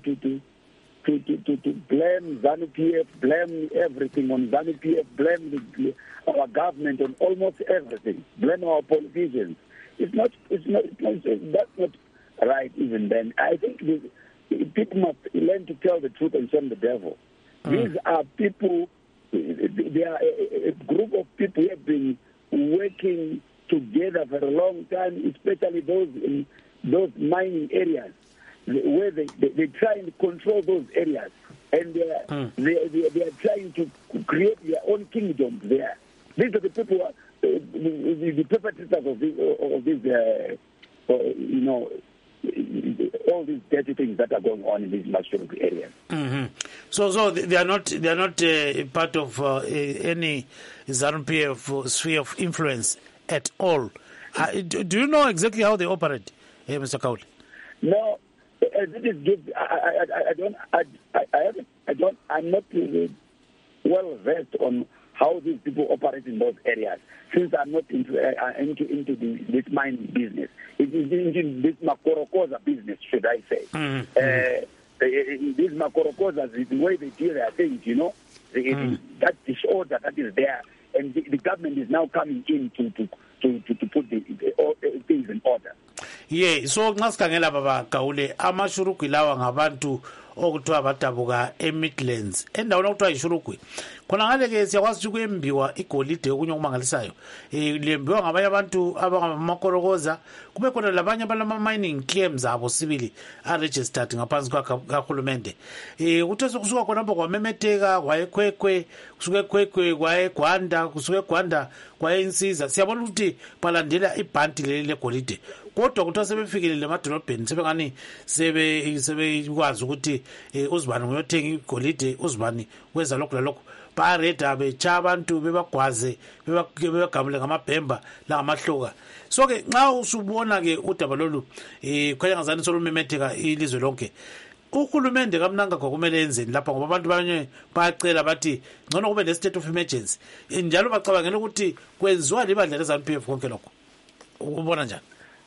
[SPEAKER 9] blame ZANU-PF, blame everything on ZANU-PF, blame our government on almost everything, blame our politicians. It's not. That's not right. Even then, I think people must learn to tell the truth and shame the devil. These are people, they are a group of people who have been working together for a long time, especially those in those mining areas where they try and control those areas. And they are trying to create their own kingdoms there. These are the people, the perpetrators of this all these dirty things that are going on in these Mashurugu areas.
[SPEAKER 1] So they are not part of any ZANU-PF sphere of influence at all. Do you know exactly how they operate, Mr. Kaule?
[SPEAKER 9] No, I'm not really well versed on how these people operate in those areas, since I'm not into this mining business. It is into this Makorokoza business, should I say. These Makorokozas, the way they deal their things, that disorder that is there, and the government is now coming in to put the things in order.
[SPEAKER 1] Yeah, so ngasikhangela baba Kaule, amashurugwi lawa ngabantu okuthiwa badabuka eMidlands endaweni okuthiwa yishurugwi khona ngale ke siyakwazi ukuyembiwa igolide okunye okumangalisayo lembiwa ngabanye abantu abangamakorokoza kube khona labanye balama mining claims abo sibili registered ngaphansi kahulumende kuthe sokusuka khona lapho kwamemetheka kwayekhwekhwe kusuke ekhwekhwe kwayeGwanda kusuke eGwanda kwayeinsiza siyabona ukuthi balandela ibhanti leli legolide kodwa kuthiwa sebefikile emadolobheni sebengani sebekwazi ukuthi uzibani nguyothenga igolide uzibani kwenza lokho lalokho bareda becha abantu bebagwaze bebagamule ngamabhemba la ngamahloka so ke nxa usubona ke udaba lolu khanya ngazani solumemetheka ilizwe lonke uhulumende kamnanga kwakumele enzeni lapha ngoba abantu banye bayacela bathi ngcono kube ne state of emergency njalo bacabangela ukuthi kwenziwa libandla leZANU-PF konke lokho ubona njani?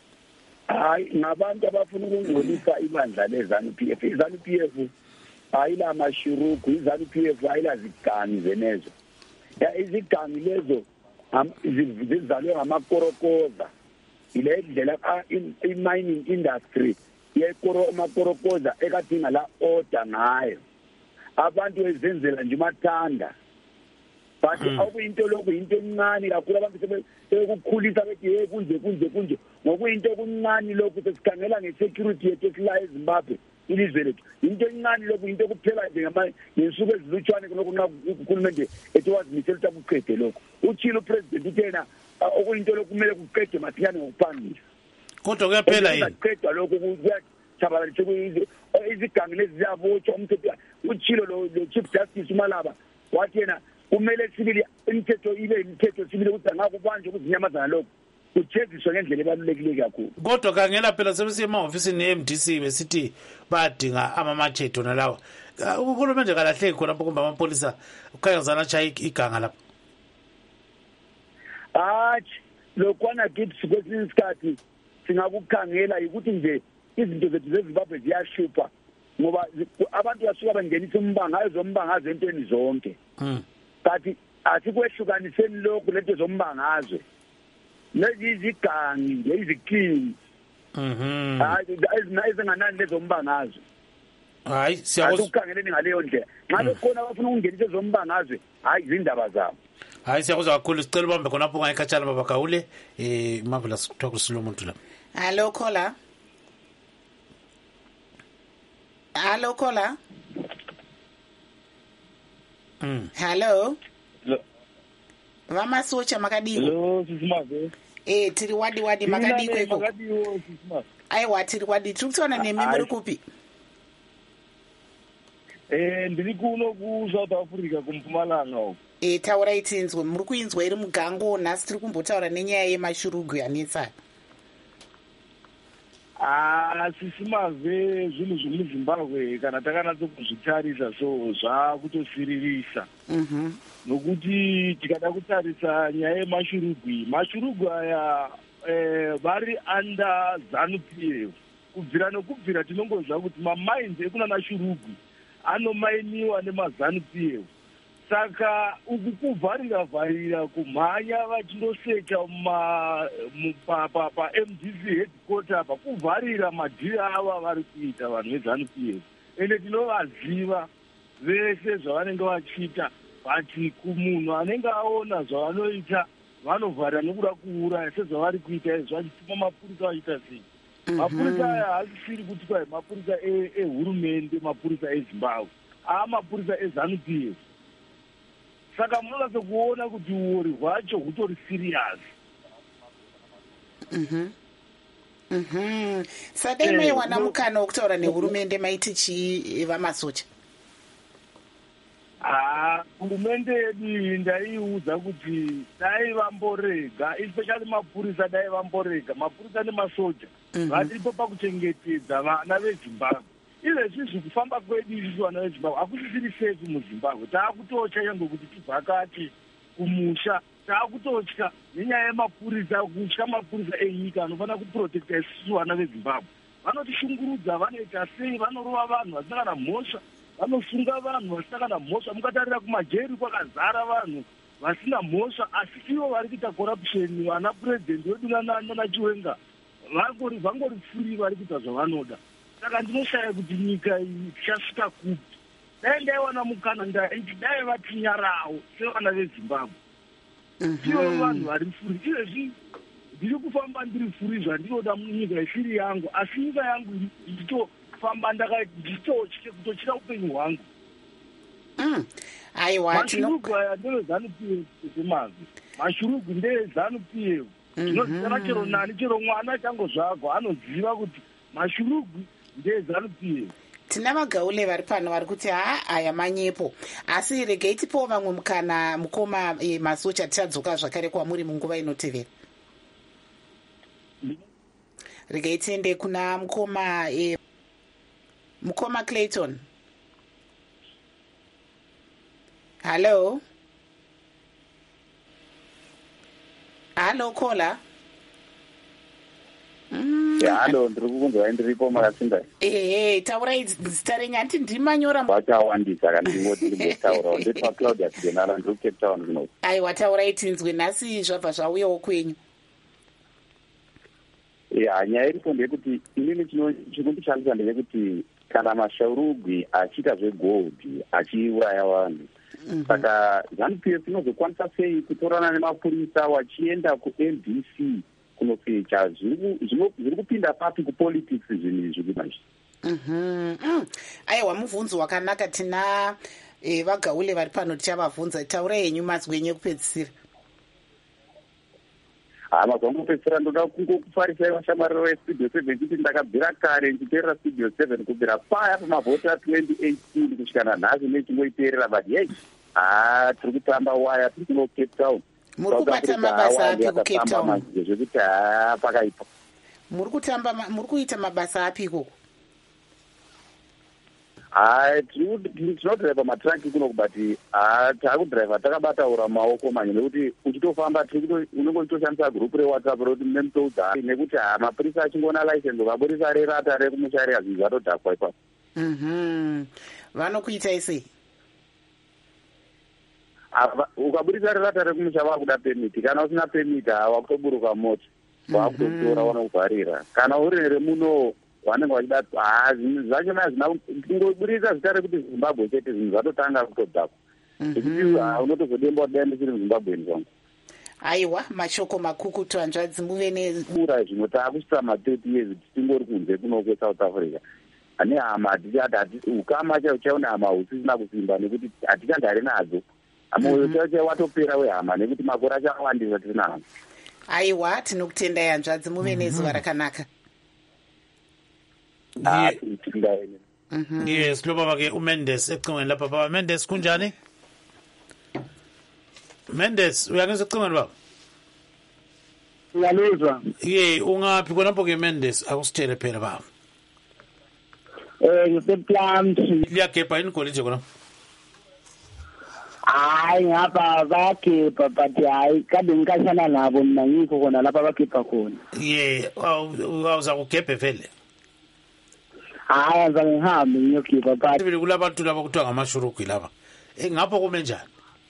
[SPEAKER 9] Hayi, ngabantu abafuna ukungcolisa ibandla leZANU-PF. iZANU-PF ayila mashurugu, iZANU-PF ayila zigangi zenezo. Izigangi lezo zizalwe ngamakorokoza. Ile ndlela i-mining industry yemakorokoza ekadinga la order ngayo. Abantu ezenzela nje mathanda. But awuyinto lokho into encane kakhulu abantu sebekukhulisa bethi kunje ngokuyinto okuncane lokho sesikhangela ngesecurity yethu esila eZimbabwe ilizwe lethu into encane lokho into kuphela nje ngesuku ezilutshwane lokho nxa uhulumende ethi wazimisela ukuthi akuqede lokho utshilo president uthena okuyinto lokho kumele kuqede masinyane ngokuphangisa
[SPEAKER 1] kodwa kuyaphela yini
[SPEAKER 9] kuqedwa lokho kuyachabalaliswa izigangi lezi ziyabotshwa umthetho utshilo lo chief justice uMalaba wathi yena kumele sibili imithetho ibe imithetho sibili ukuthi angakubanjwe ukuzinyamazana lokho kutheziswe ngendlela ebalulekile kakhulu
[SPEAKER 1] kodwa kangela phela sebesiye emahofisini eMDC besithi badinga amamachetho nalawa uhulumende kalahleki khona lapho kumbe amapolisa ukhanyazana chaya iganga lapho
[SPEAKER 9] lokwana kithi kwesinye isikhathi singakukhangela ukuthi nje izinto zethu zeZimbabwe ziyashupha ngoba abantu basuka bangenisa umbangazo zombangazo entweni zonke kanti asikwehlukaniseni lokhu lento zombangazwe lezi izigangi lezikingi ezinganani lezombangazwe
[SPEAKER 1] hayi
[SPEAKER 9] siyakukhangeleni ngaleyo ndlela nxa bekhona abafuna ukungenisa ezombangazwe hayi zindaba zabo
[SPEAKER 1] hayi siyakuzwa kakhulu sicela ubambe khonapho ngayikhatshana baba Kaule marvelous kuthiwa kusilo umuntu la
[SPEAKER 2] hello caller hello vamasocha makadiko
[SPEAKER 7] hello sisimave
[SPEAKER 2] tiri wadi makadiko iko aiwa tiri wadi tiri kutaura nemi muri kupi
[SPEAKER 7] ndiri kuno kuSouth Africa kumpumalanga uko
[SPEAKER 2] taurai tinzwe muri kuinzwa iri mugango nhasi tiri kumbotaura nenyaya yemashurugu yanetsa
[SPEAKER 7] sisimave zvinhu zvemuZimbabwe kana takanatso kuzvitarisa so zvakutosiririsa nokuti tikada kutarisa nyaya yemashurugwi aya vari under ZANU-PF kubvira tinongozva kuti mamainzi ekuna mashurugwi anomainiwa nemaZANU-PF saka uku kuvharira kumhanya vachindosecha paMDC headquarter apa kuvharira madhiri ava vari kuita vanhu veZANU-PF ende tinovaziva vese zvavanenge vachiita but kumunhu anenge aona zvavanoita vanovharira nokuda kuuraya sezvavari kuita izvo vachituma mapurisa vachiita sei mapurisa aya haasisiri kuti kwai mapurisa ehurumende mapurisa eZimbabwe mapurisa eZANU-PF saka munonatso kuona kuti uori hwacho hutori serious
[SPEAKER 2] sadai maiwana mukana wokutaura nehurumende maiti chii vamasoja?
[SPEAKER 9] Hurumende yedu ndaiudza kuti dai vamborega, especially mapurisa, dai vamborega mapurisa nemasoja varipo pakuchengetedza vana vezimbabwe. Izvezvi zvekufamba kwedu isusu vana vezimbabwe hakusisiri safe muzimbabwe. Taakutotya yange kuti tibvakati kumusha, taakutotya nenyaya yemapurisa, kutya mapurisa enyika anofanira kuprotecta isusu vana vezimbabwe. Vanotishungurudza, vanoita sei, vanorova vanhu vasina kana mhosva, vanosunga vanhu vasina kana mhosva. Mukatarira kumajeri kwakazara vanhu vasina mhosva, asi ivo vari kuita corruption. Vana purezidendi wedu nana Chiwenga vangori free, vari kuita zvavanoda. Saka ndinoshaya kuti nyika iyi tichasvika kupi. Dai ndaiwana mukana ndaiti dai vatinyarawo sevana vezimbabwe, ivo vanhu vari free. Izvezvi ndiri kufamba ndiri free zvandinoda munyika isiri yangu, asi nyika yangu ndichitofamba ndichitotye kutotyira upenyu hwangu. Mashurugu aya ndevezanu-PF semazvi. Mashurugu ndeezanu-PF. Zvinozikana chero nani, chero mwana changozvagwa anoziva kuti mashurugu ndeezanu-PF.
[SPEAKER 2] Tina vagaule vari pano vari kuti aya manyepo, asi regei tipowo vamwe mukana mukoma masocha tichadzoka zvakare kwamuri munguva inotevera. Regei tiende kuna mukoma mukoma Clayton. Hello kola.
[SPEAKER 10] Halo, ndiri kukunzwa ndiripo makasinda.
[SPEAKER 2] Taurai zita renyu, handiti ndimanyora
[SPEAKER 10] vachawandisa kana ndingotaurawo ndetwa Claudia Sidenara, ndiri kuCape Town kuno.
[SPEAKER 2] Aiwa, taurai tinzwe, nhasi zvabva zvauyawo kwenyu.
[SPEAKER 10] Nyaya iripo ndeyekuti inini chinondishandisa ndeyekuti kana mashaurugwi achiita zvegold achiuraya vanhu, saka ZANU-PF inozokwanisa sei kutorana nemapurisa wachienda kuNDC kunofecha? Zviri kupinda papi kupolitics zvinhu izvi manje?
[SPEAKER 2] Aiwa, mubvunzo wakanaka. Tina vagaule vari pano tichavabvunza. Taurai henyu mazwi enyu ekupedzisira.
[SPEAKER 10] Mazwa kupedzisira ndoda kungokufarisai vashamariro veStudio 7 kuti ndakabvira kare ndichiteerera Studio 7 kubvira paya pamavhoti a2018 kusvika nanhasi nechingoiteerera, but yei tiri kutamba waya, tiri kuno Cape Town.
[SPEAKER 2] Muri kubata mabasa api kuCape Town?
[SPEAKER 10] Zvekuti pakaipa.
[SPEAKER 2] Muri kuita mabasa api ikoko?
[SPEAKER 10] Tinodhiraivha matraki kuno, but taakudhiraivha takabataura maoko manje, nekuti uchitofamba unenge uchitoshandisa gurupu reWhatsApp roti nemutoudza, nekuti mapurisa achingoona license ukaburisa rerata rekumusha riya, zvinhu zvatodhakwa ipapo.
[SPEAKER 2] Vanokuitai sei?
[SPEAKER 10] Ukaburisa rerata rekumusha vakuda pemiti, kana usina pemiti hawakutoburuka mota, vakutokutora vanokuvharira. Kana uri neremuno vanenge vachida zvinhu zvachona hazina kungoburisa zita rekuti Zimbabwe chete, zvinhu zvatotanga kutodhakwa, ekuti unotozodemba kudai ndisiri muZimbabweni zvangu.
[SPEAKER 2] Aiwa, mashoko makukutu hanzvadzi, muve
[SPEAKER 10] neura zvino taakusvika ma30 years tichingori kunze kuno kweSouth Africa. Ane hama hatichati ukama chaona hama husisina kusimba, nekuti hatichandare nadzo. Moyo chacho watopera wehama, nekuti makore achawandisa tisina hama.
[SPEAKER 2] Aiwa, tinokutendai hanzvadzi, muve nezuva rakanaka.
[SPEAKER 1] Yes, lo baba ke uMendes ecingweni lapha. Baba Mendes, kunjani? Mendes, uyangizwa ecingweni baba?
[SPEAKER 11] Ngiyalizwa.
[SPEAKER 1] Ungaphi khonapho ke Mendes? Akusitshele phela baba.
[SPEAKER 11] Ngiseplant.
[SPEAKER 1] Liyagebha yini college khona?
[SPEAKER 11] Hayi, ngapha bayagebha, but hayi kade ngikashana nabo mina, ngikho khona lapha bagebha khona.
[SPEAKER 1] Awuza kugebhe vele?
[SPEAKER 11] Hayi, azange ngihambe ngiyogebha, but
[SPEAKER 1] vele kulabantu laba kuthiwa ngamashurugu laba. Ngapho kume njani?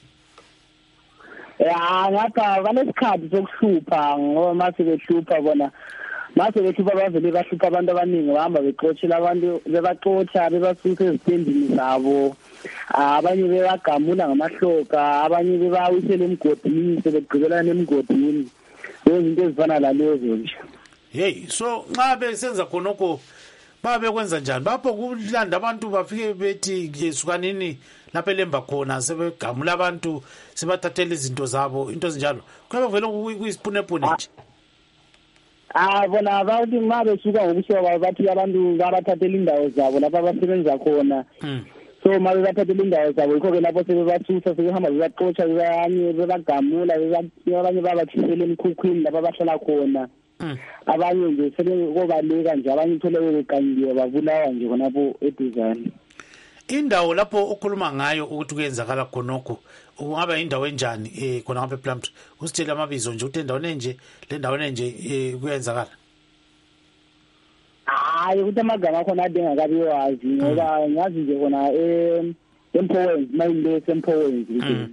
[SPEAKER 11] Ngapha banesikhathi sokuhlupha, ngoba mase behlupha bona, mase behlupha bavele bahlupha abantu abaningi, bahamba bexotshela abantu, bebaxotsha bebasusa ezitendini zabo, abanye bebagamula ngamahloka, abanye bebawisela emgodini, sebegqibelana emgodini. Lezo zinto ezifana lalezo nje.
[SPEAKER 1] So nxa besenza khonokho babekwenza njani? Bapho kulanda abantu bafike bethi yesukanini lapha eLemba khona, sebegamula abantu, sebathathela izinto zabo, into ezinjalo. Kuyabe vele kuyisipunepune nje.
[SPEAKER 11] bona bathi mabesuka ngokusoka bathi abantu babathathela indawo zabo lapha abasebenza khona so mabe bathathela indawo zabo yikho-ke lapho sebebasusa sebehamba bebaxotsha bebanye bebagamula abanye babathisela emkhukhwini lapha abahlala khona abanye nje sebekobaleka nje abanye uthole beqangiwe babulawa nje khonapho eduzane.
[SPEAKER 1] Indawo lapho ukhuluma ngayo ukuthi kuyenzakala khonokho ungaba indawo enjani khona ngapha ePlumtree usithele amabizo nje ukuthi endaweni enje le ndawo enje kuyenzakala?
[SPEAKER 11] Hayi ukuthi amagama khona ade ngakabi wazi ngoba ngazi nje khona eMpowens mayinde eMpowens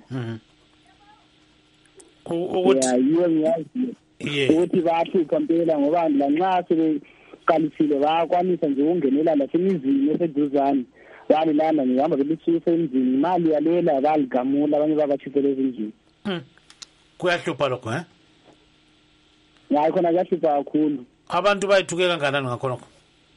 [SPEAKER 11] ukuthi yiyo ngiyazi ukuthi bahlupha impela ngoba lanxa sebeqalisile bayakwanisa nje ukungenela lasemizini eseduzane balilanda ngihamba belisuse emzini imali yalela baligamula abanye babathisela ezindlini.
[SPEAKER 1] Kuyahlupha lokho
[SPEAKER 11] hayi khona kuyahlupha kakhulu.
[SPEAKER 1] Abantu bayithuke kangakanani ngakhonokho?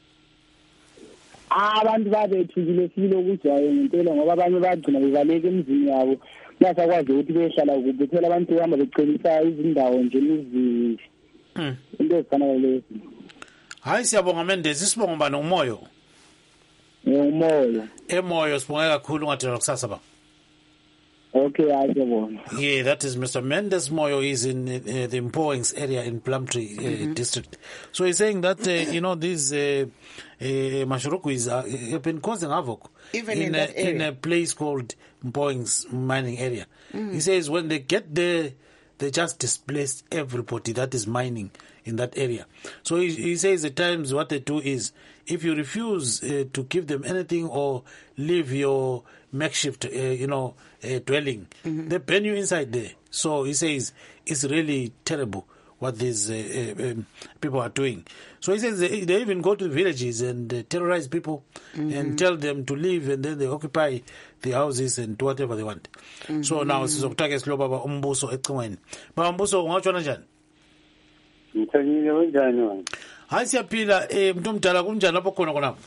[SPEAKER 11] Abantu babethukile sile ukujaye ngempela ngoba abanye bagcina bebaleka emzini yabo basakwazi ukuthi behlala kude phela abantu bahamba becelisa izindawo nje ezinje into ezifana lezo.
[SPEAKER 1] Hayi siyabonga Mendezi, sibonga bani umoyo?
[SPEAKER 11] Umoyo.
[SPEAKER 1] Emoyo sibonga kakhulu ungathela kusasa ba.
[SPEAKER 11] Okay, ayabona.
[SPEAKER 1] Yeah, that is Mr. Mendes Moyo. Is in the Mpowens area in Plumtree district. So he's saying that these Mashurukwis have been causing havoc
[SPEAKER 2] even in
[SPEAKER 1] a place called Mpowens mining area. He says when they get there, they just displace everybody that is mining in that area. So he says at times what they do is if you refuse to give them anything or leave your makeshift, dwelling, they burn you inside there. So he says it's really terrible what these people are doing. So he says they even go to the villages and terrorize people and tell them to leave, and then they occupy the houses and do whatever they want. So now sizokutaka silo baba umbuso ecingweni. Baba umbuso ungatshona njani?
[SPEAKER 12] Ngithanyile kanjani wena?
[SPEAKER 1] Hayi siyaphila umuntu omdala kunjani lapho khona khonapho?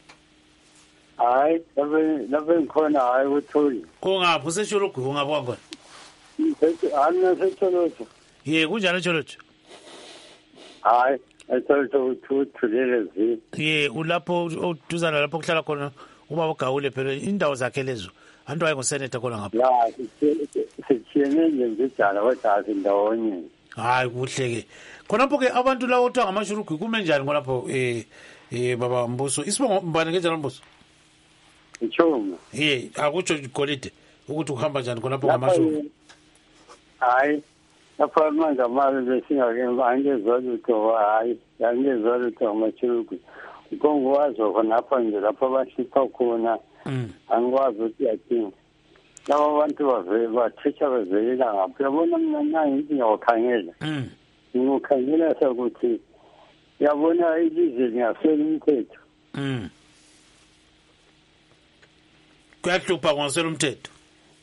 [SPEAKER 12] Hayi lapho ngikhona hayi uthuli.
[SPEAKER 1] Ungaphi useshologu ungaphi kwakhona?
[SPEAKER 12] Ana secholocho.
[SPEAKER 1] Ye kunjani echolocho?
[SPEAKER 12] Hayi echolocho uthulele zi.
[SPEAKER 1] Ye ulapho uduzana lapho kuhlala khona ubaba uGawule phela indawo zakhe lezo. Antu wayengusenator khona ngapha.
[SPEAKER 12] Ya sithiyene nje njalo kodwa indawonye.
[SPEAKER 1] Hayi kuhleke. Khonapho ke abantu lawo othiwa ngamashurugu kume njani khonapho baba Mbuso? Isibongo mbane kanjani Mbuso?
[SPEAKER 12] Ichuma.
[SPEAKER 1] Akutsho igolide ukuthi uhamba njani khonapho ngamashurugu.
[SPEAKER 12] Hayi lapho manje amali besingake angezolutho hayi angezolutho ngamashurugu. Kongowazo khonapho nje lapho bashipha khona angikwazi ukuthi yathini. Laba bantu bathetha bezelela ngapha yabona mina nangi ngiyakhangela ngiyokhangela ukuthi yabona ilizwe liyasela umthetho
[SPEAKER 1] kuyahlupha ngosela umthetho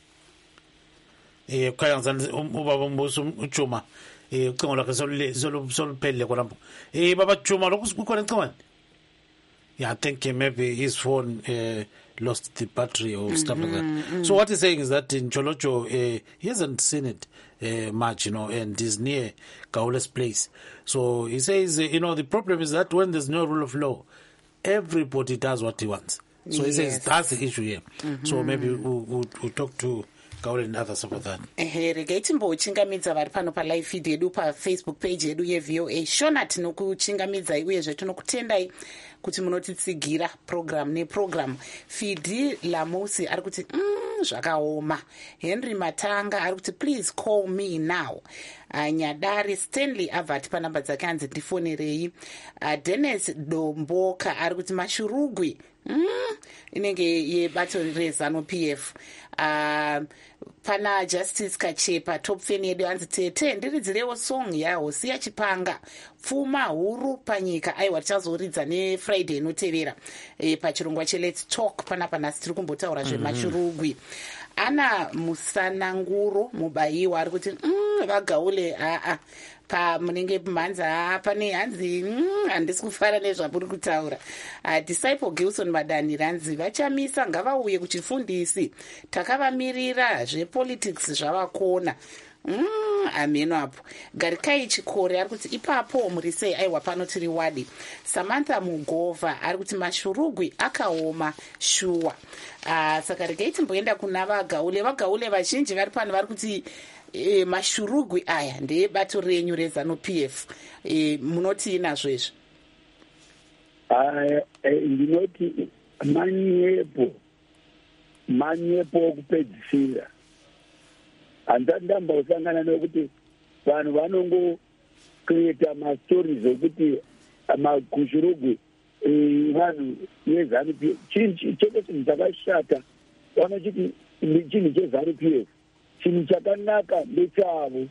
[SPEAKER 1] khaya ngizani ubaba umbuso uJuma ucingo lakhe soluphelele khonapho baba Juma lokho kukhona ecingweni. Yeah, I think maybe his phone lost the battery or stuff like that. So what he's saying is that in Cholocho, he hasn't seen it much, and he's near Gaule's place. So he says, the problem is that when there's no rule of law, everybody does what he wants. So he says that's the issue here. So maybe we'll talk to Gaule and others about that.
[SPEAKER 2] Rege timbochingamidza vari pano palive feed yedu pafacebook page yedu yeVOA shona tinokuchingamidzai uyezve tinokutendai kuti munotitsigira program neprogram. Fidi Lamusi ari kuti zvakaoma. Henry Matanga ari kuti please call me now. Nyadari Stanley avati panamba dzake anzi ndifonerei. Dennis Domboka ari kuti mashurugwi inenge yebato rezano PF. Pana Justice Kachepa top fan yedu anzi tete ndiridzirewo song yahosi yachipanga pfuma huru panyika aiwa tichazoridza neFriday inotevera pachirongwa cheLet's Talk panapa nhasi tiri kumbotaura zvemashurugwi. Ana Musananguro mubayiwa ari kuti vagaule pamunenge mhanza pane hanzi handisi kufara nezvamuri kutaura. Disciple Gilson Madani ranzi vachamisa ngavauye kuchifundisi takavamirira zvepolitics zvavakona. ameno apo. Garikai Chikore ari kuti ipapo muri sei aiwa pano tiri wadi. Samantha Mugova ari kuti mashurugwi akaoma shuwa. Saka regai timboenda kuna vagaule vazhinji vari pano vari kuti mashurugwi aya ndebato renyu reZANU-PF. Munoti nazvo izvo?
[SPEAKER 9] Ndinoti manyepo okupedzisira. Handisati ndambausangana nekuti vanhu vanongocreata mastori zokuti makushurugwi vanhu veZANU-PF. Chete chinhu chakashata vanochiti chinhu cheZANU-PF. Chinhu chakanaka ndechavo.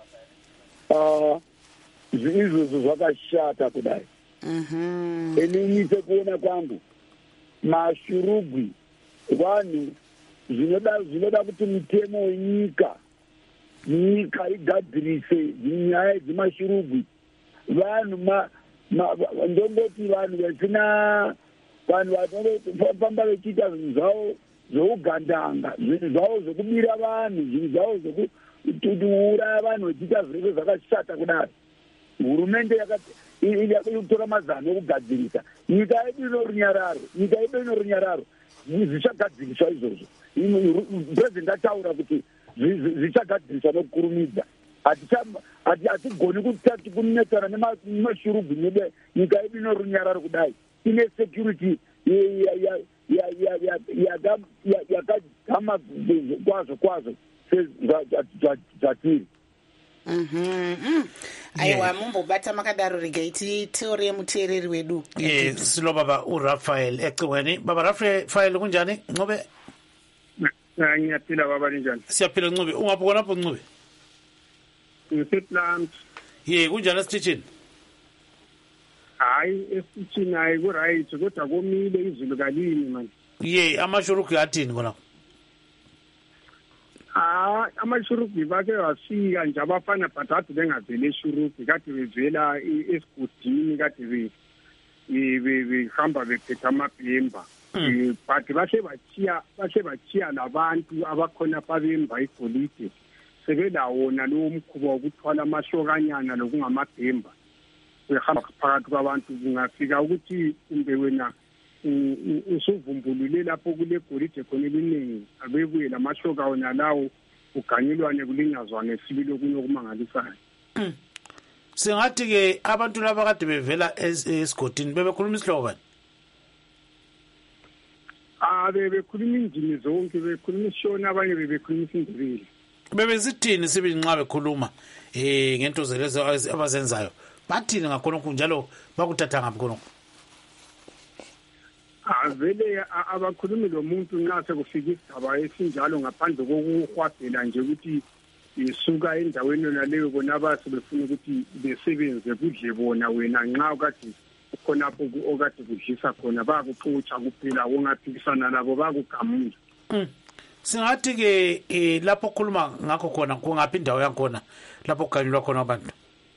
[SPEAKER 9] Izvozvo zvakashata kudai. Inini sekuona kwangu mashurugwi vanhu zvinoda kuti mitemo wenyika igadzirise nyaya dzemashurugwi. Vanhu ndongoti vanhu vasina vanhu vanofamba vechiita zvinhu zvavo zvougandanga, zvinhu zvavo zvokubira vanhu, zvinhu zvavo zvokuuraya vanhu vechiita zvirege zvakashata kudai. Hurumende inotora mazano okugadzirisa nyika yedu ino runyararo zvichagadziriswa izvozvo. President ataura kuti zvichagadziriswa nokukurumidza. Hatigoni kunetsana nemashurugwi nyika yedu ino runyararo kudai. Ine security yakagama kwazvo zvatiri.
[SPEAKER 2] Aiwa mumbobata makadaro regai titeore muteereri wedu.
[SPEAKER 1] Silo baba uRafael eCiweni. Baba Rafael kunjani Ncube?
[SPEAKER 13] Ngiyaphila baba njani?
[SPEAKER 1] Siyaphila Ncube. Ungaphi khona apho Ncube?
[SPEAKER 13] Ngiseplant.
[SPEAKER 1] Kunjani esitishini?
[SPEAKER 13] Hayi esitishini hayi ku right kodwa komile izulu kalini man.
[SPEAKER 1] Amashurugwi athini khona?
[SPEAKER 13] Amashurugwi bake wasika nje abafana bathathu bengavele eshurugwi kade bevela esigudini kade behamba bephethe amabhemba. But bahle bachiya labantu abakhona babemba igolide sebelawona lowo mkhuba wokuthwala amahlokanyana lokungamabhemba behamba phakathi kwabantu. Kungafika ukuthi kumbe wena usuvumbulule lapho kule golide khona eliningi abebuye lamahloka wona lawo uganyelwane kulinyazwane sibili okunye okumangalisayo.
[SPEAKER 1] Singathi ke abantu laba kade bevela esigodini bebekhuluma isihloko bani?
[SPEAKER 13] Bebekhuluma indimi zonke, bekhuluma isishona, abanye bebekhuluma isindebele.
[SPEAKER 1] Bebesithini sibili nxa bekhuluma ngento zelezo abazenzayo? Bathini ngakhonokho njalo bakuthatha ngaphi khonokho?
[SPEAKER 13] Vele abakhulumi lo muntu nxa sekufika isigaba esinjalo ngaphandle kokuhwabhela nje ukuthi isuka endaweni yona leyo bona abasebefuna ukuthi besebenze kudle bona wena nxa kade khonapho okade kudlisa khona bayakuxutsha kuphela ongaphikisana labo bayakugamula.
[SPEAKER 1] Singathi ke lapho khuluma ngakho khona kungaphi indawo yakhona lapho kuganyulwa khona abantu?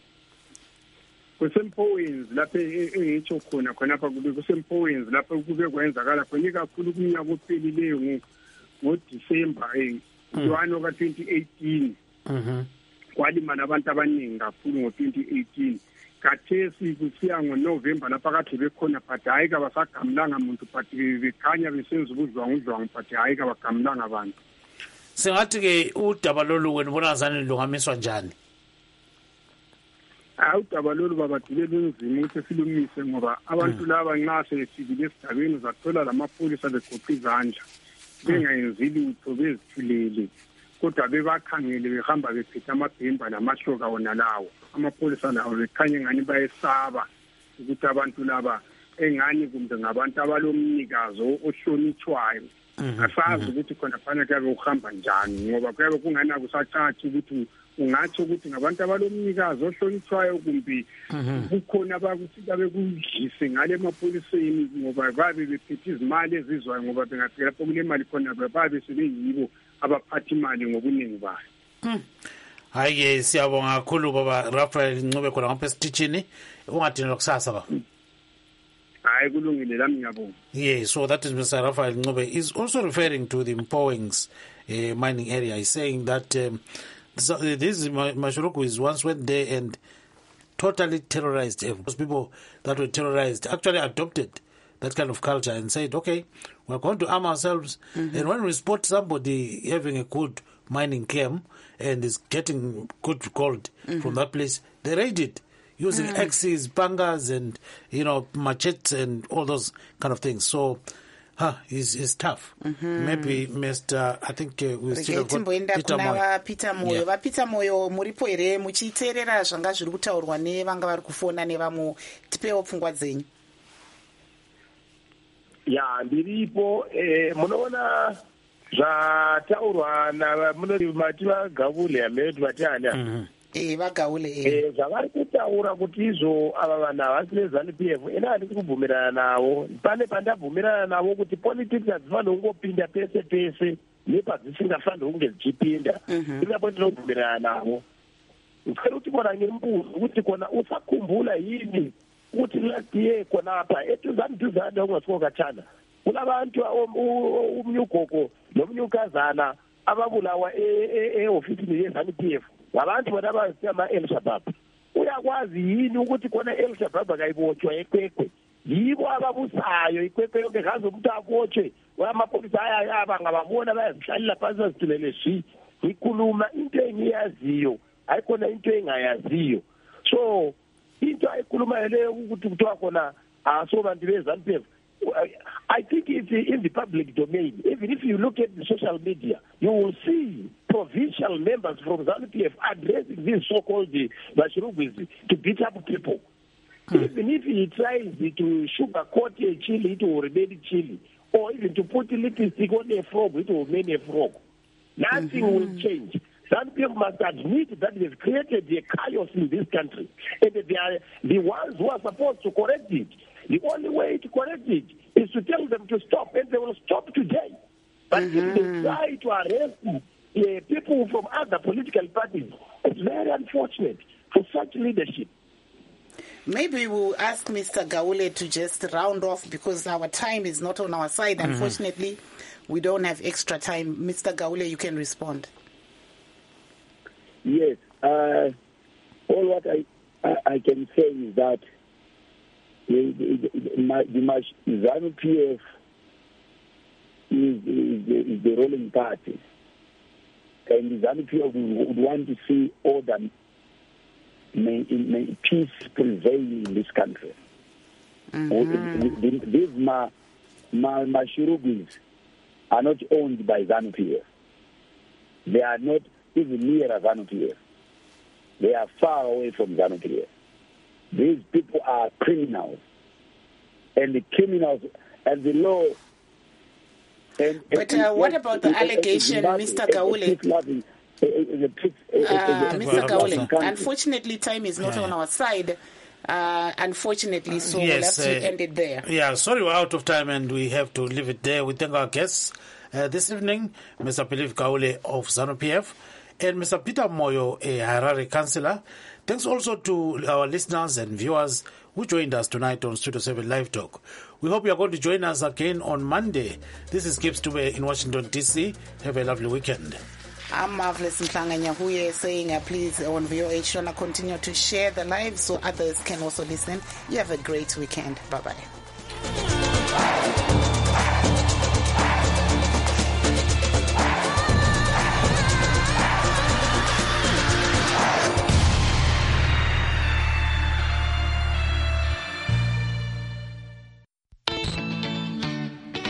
[SPEAKER 13] Kusempowenzi lapho engitsho khona khonapha kusempowenzi lapho kube kwenzakala khona ikakhulu kumnyaka ophelileyo ngoDisemba 1 ka 2018. Kwalimala abantu abaningi kakhulu ngo-2018. Kathesi kusiya ngoNovemba lapha kade bekhona but hayi kabasagamulanga muntu but bekhanya besenza ubudlwangudlwangu but hayi kabagamulanga abantu.
[SPEAKER 1] Singathi ke udaba lolu wena ubona ngazani lungamiswa njani?
[SPEAKER 13] Udaba lolu babadile lunzima ukuthi silumise ngoba abantu laba nxa sefikile esigabeni zathola lamapholisa begoqa izandla bengayenzi lutho bezithulele kodwa bebakhangele behamba bephethe amabhemba namahloka wona lawo. Amapholisa lawo bekhanye ngani bayesaba ukuthi abantu laba engani kumbe ngabantu abalomnikazo ohlonitshwayo. Asazi ukuthi khona fanele kuyabe uhamba njani ngoba kuyabe kungana kusacathi ukuthi ungathi ukuthi ngabantu abalomnikazi ohlonitshwayo kumbe kukhona abakuthi bekudlise ngale emapholiseni ngoba babe bephethe izimali ezizwayo ngoba bengafika lapho kule mali khona babe sebeyibo abaphatha imali ngobuningi bayo.
[SPEAKER 1] Hayi siyabonga kakhulu baba Rafael Ncube khona ngapha esitishini ungadinelwa kusasa ba.
[SPEAKER 13] Hayi kulungile lami ngiyabonga.
[SPEAKER 1] So that is Mr. Rafael Ncube is also referring to the Mpowings mining area. He's saying that So this Mashuruku once went there and totally terrorized everyone. Those people that were terrorized actually adopted that kind of culture and said, okay, we're going to arm ourselves. And when we spot somebody having a good mining claim and is getting good gold from that place, they raid it using axes, pangas, and, machetes and all those kind of things. So, it's tough. Maybe Mr. I think we still have got Peter Moyo.
[SPEAKER 2] Peter Moyo, muripo here muchiteerera zvanga zviri kutaurwa nevanga vari kufona nevamwe, tipewo pfungwa dzenyu.
[SPEAKER 5] Ya, ndiripo. Munoona zvataurwa namunoti Mativa Gavule amene vatihanya.
[SPEAKER 2] Vagaule.
[SPEAKER 5] Zvavari kutaura kuti izvo ava vanhu havasi neZANU-PF, ina handisi kubvumirana navo. Pane pandabvumirana navo kuti politics hadzifaniri kungopinda pese pese nepadzisingafaniri kunge dzichipinda. Ipapo ndinobvumirana navo. Ufere kuti kona ngembuzo kuti kona usakhumbula yini kuti last year kona apa etuzaniduzana ungasokachana. Kuna vantu umnyugoko nomnyukazana ababulawa ofisini yeZANU-PF. Wabantu badabasiya ama-El-Shabab. Uyakwazi yini ukuthi khona El-Shabab akayibotshwa ekwekwe? Yibo ababusayo ikwekwe yonke ngaze umuntu akotshwe. Amapolisa ayaba ngababona bayazihlalela phansi bazithulele shi. Ngikhuluma into engiyaziyo, ayikhona into engayaziyo. So into ayikhuluma leyo ukuthi kuthiwa khona asobantu beZANU-PF, I think it's in the public domain. Even if you look at the social media, you will see provincial members from ZANU-PF addressing these so-called Bashirugwis to beat up people. Even if he tries to sugarcoat a chili, it will remain chili. Or even to put a lipstick on a frog, it will remain a frog. Nothing will change. ZANU-PF must admit that they've created a chaos in this country. And they are the ones who are supposed to correct it. The only way to correct it is to tell them to stop, and they will stop today. But if they try to arrest people from other political parties, it's very unfortunate for such leadership.
[SPEAKER 2] Maybe we'll ask Mr. Gaule to just round off because our time is not on our side. Unfortunately, we don't have extra time. Mr. Gaule, you can respond.
[SPEAKER 9] Yes. All what I can say is that the ZANU-PF is the ruling party, and the ZANU-PF would want to see order, may peace prevail in this country. These Mashurugis are not owned by ZANU-PF. They are not even near ZANU-PF. They are far away from ZANU-PF. These people are criminals, and the criminals and the law.
[SPEAKER 2] But what about the allegation, Mr. Gaule? Mr. Gaule, unfortunately, time is not on our side. Unfortunately, so we'll have to end it there.
[SPEAKER 1] Yeah, sorry, we're out of time and we have to leave it there. We thank our guests this evening, Mr. Philip Gaule of ZANU-PF and Mr. Peter Moyo, a Harare councillor. Thanks also to our listeners and viewers who joined us tonight on Studio 7 Live Talk. We hope you are going to join us again on Monday. This is Gibbs Dube in Washington, D.C. Have a lovely weekend.
[SPEAKER 2] I'm Marvelous Mhlanga Nyahuye saying please on VOH Shona continue to share the live so others can also listen. You have a great weekend. Bye-bye.